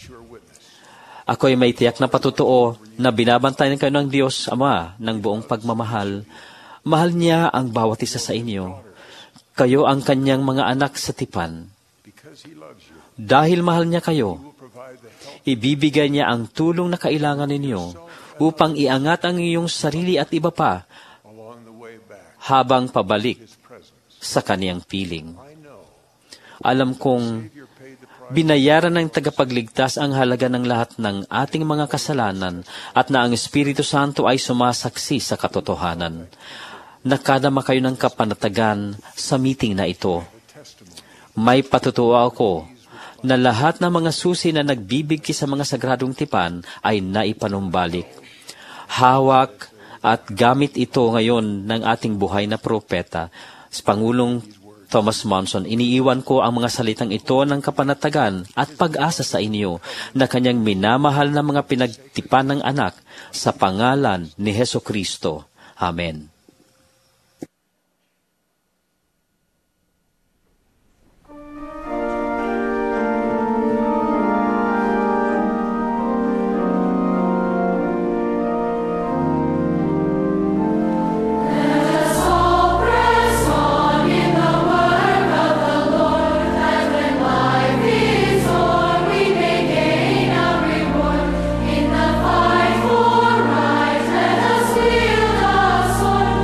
[SPEAKER 9] Ako'y may tiyak na patutuo na binabantayan kayo ng Diyos Ama ng buong pagmamahal. Mahal niya ang bawat isa sa inyo. Kayo ang kanyang mga anak sa tipan. Dahil mahal niya kayo, ibibigay niya ang tulong na kailangan ninyo upang iangat ang iyong sarili at iba pa habang pabalik sa kaniyang piling. Alam kong binayaran ng tagapagligtas ang halaga ng lahat ng ating mga kasalanan at na ang Espiritu Santo ay sumasaksi sa katotohanan. Nakadama kayo ng kapanatagan sa meeting na ito. May patutuo ako na lahat ng mga susi na nagbibigki sa mga sagradong tipan ay naipanumbalik. Hawak at gamit ito ngayon ng ating buhay na propeta. Sa Pangulong Thomas Monson, iniiwan ko ang mga salitang ito ng kapanatagan at pag-asa sa inyo na kanyang minamahal na mga pinagtipan ng anak sa pangalan ni Hesukristo. Amen.
[SPEAKER 10] Sword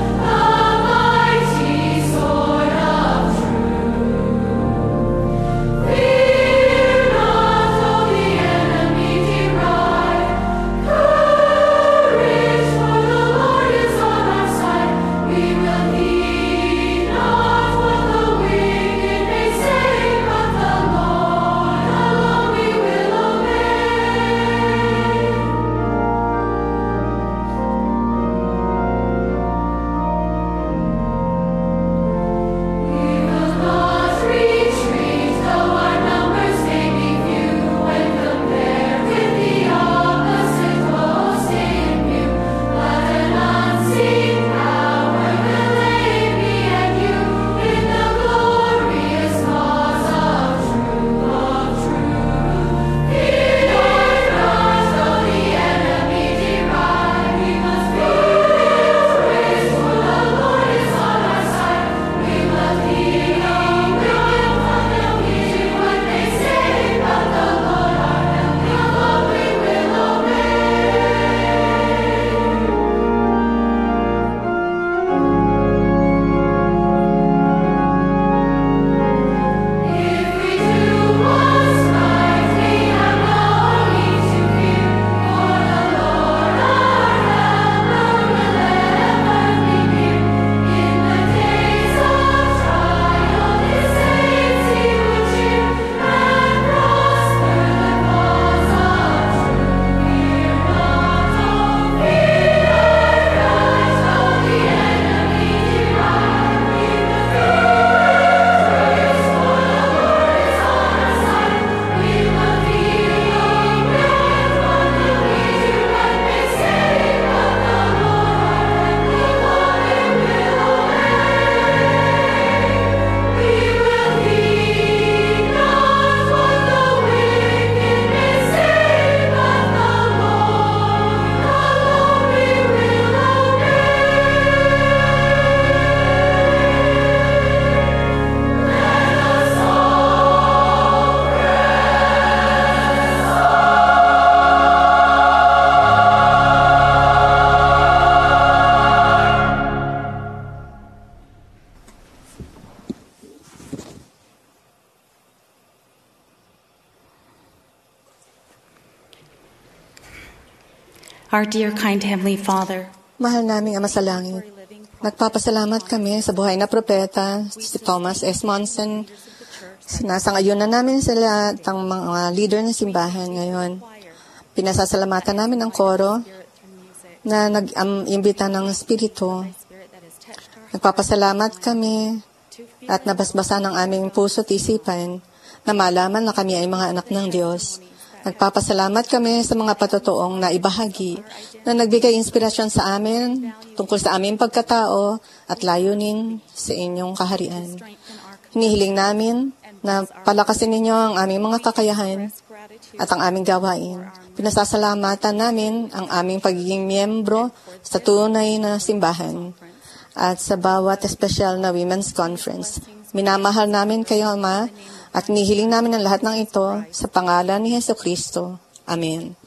[SPEAKER 10] Our dear, kind Heavenly Father,
[SPEAKER 7] Mahal naming Ama sa Langit, nagpapasalamat kami sa buhay na propeta, si Thomas S. Monson. Sinasangayon na namin sila at ang mga leader ng simbahan ngayon. Pinasasalamatan namin ang koro na nag-imbita ng Espiritu. Nagpapasalamat kami at nabasbasa ng aming puso at isipan na malaman na kami ay mga anak ng Diyos. Nagpapasalamat kami sa mga patotoong na ibahagi na nagbigay inspirasyon sa amin tungkol sa aming pagkatao at layunin sa inyong kaharian. Hinihiling namin na palakasin ninyo ang aming mga kakayahan at ang aming gawain. Pinasasalamatan namin ang aming pagiging miyembro sa tunay na simbahan at sa bawat espesyal na women's conference. Minamahal namin kayo, Ama, at hinihiling namin ang lahat ng ito sa pangalan ni Jesucristo. Amen.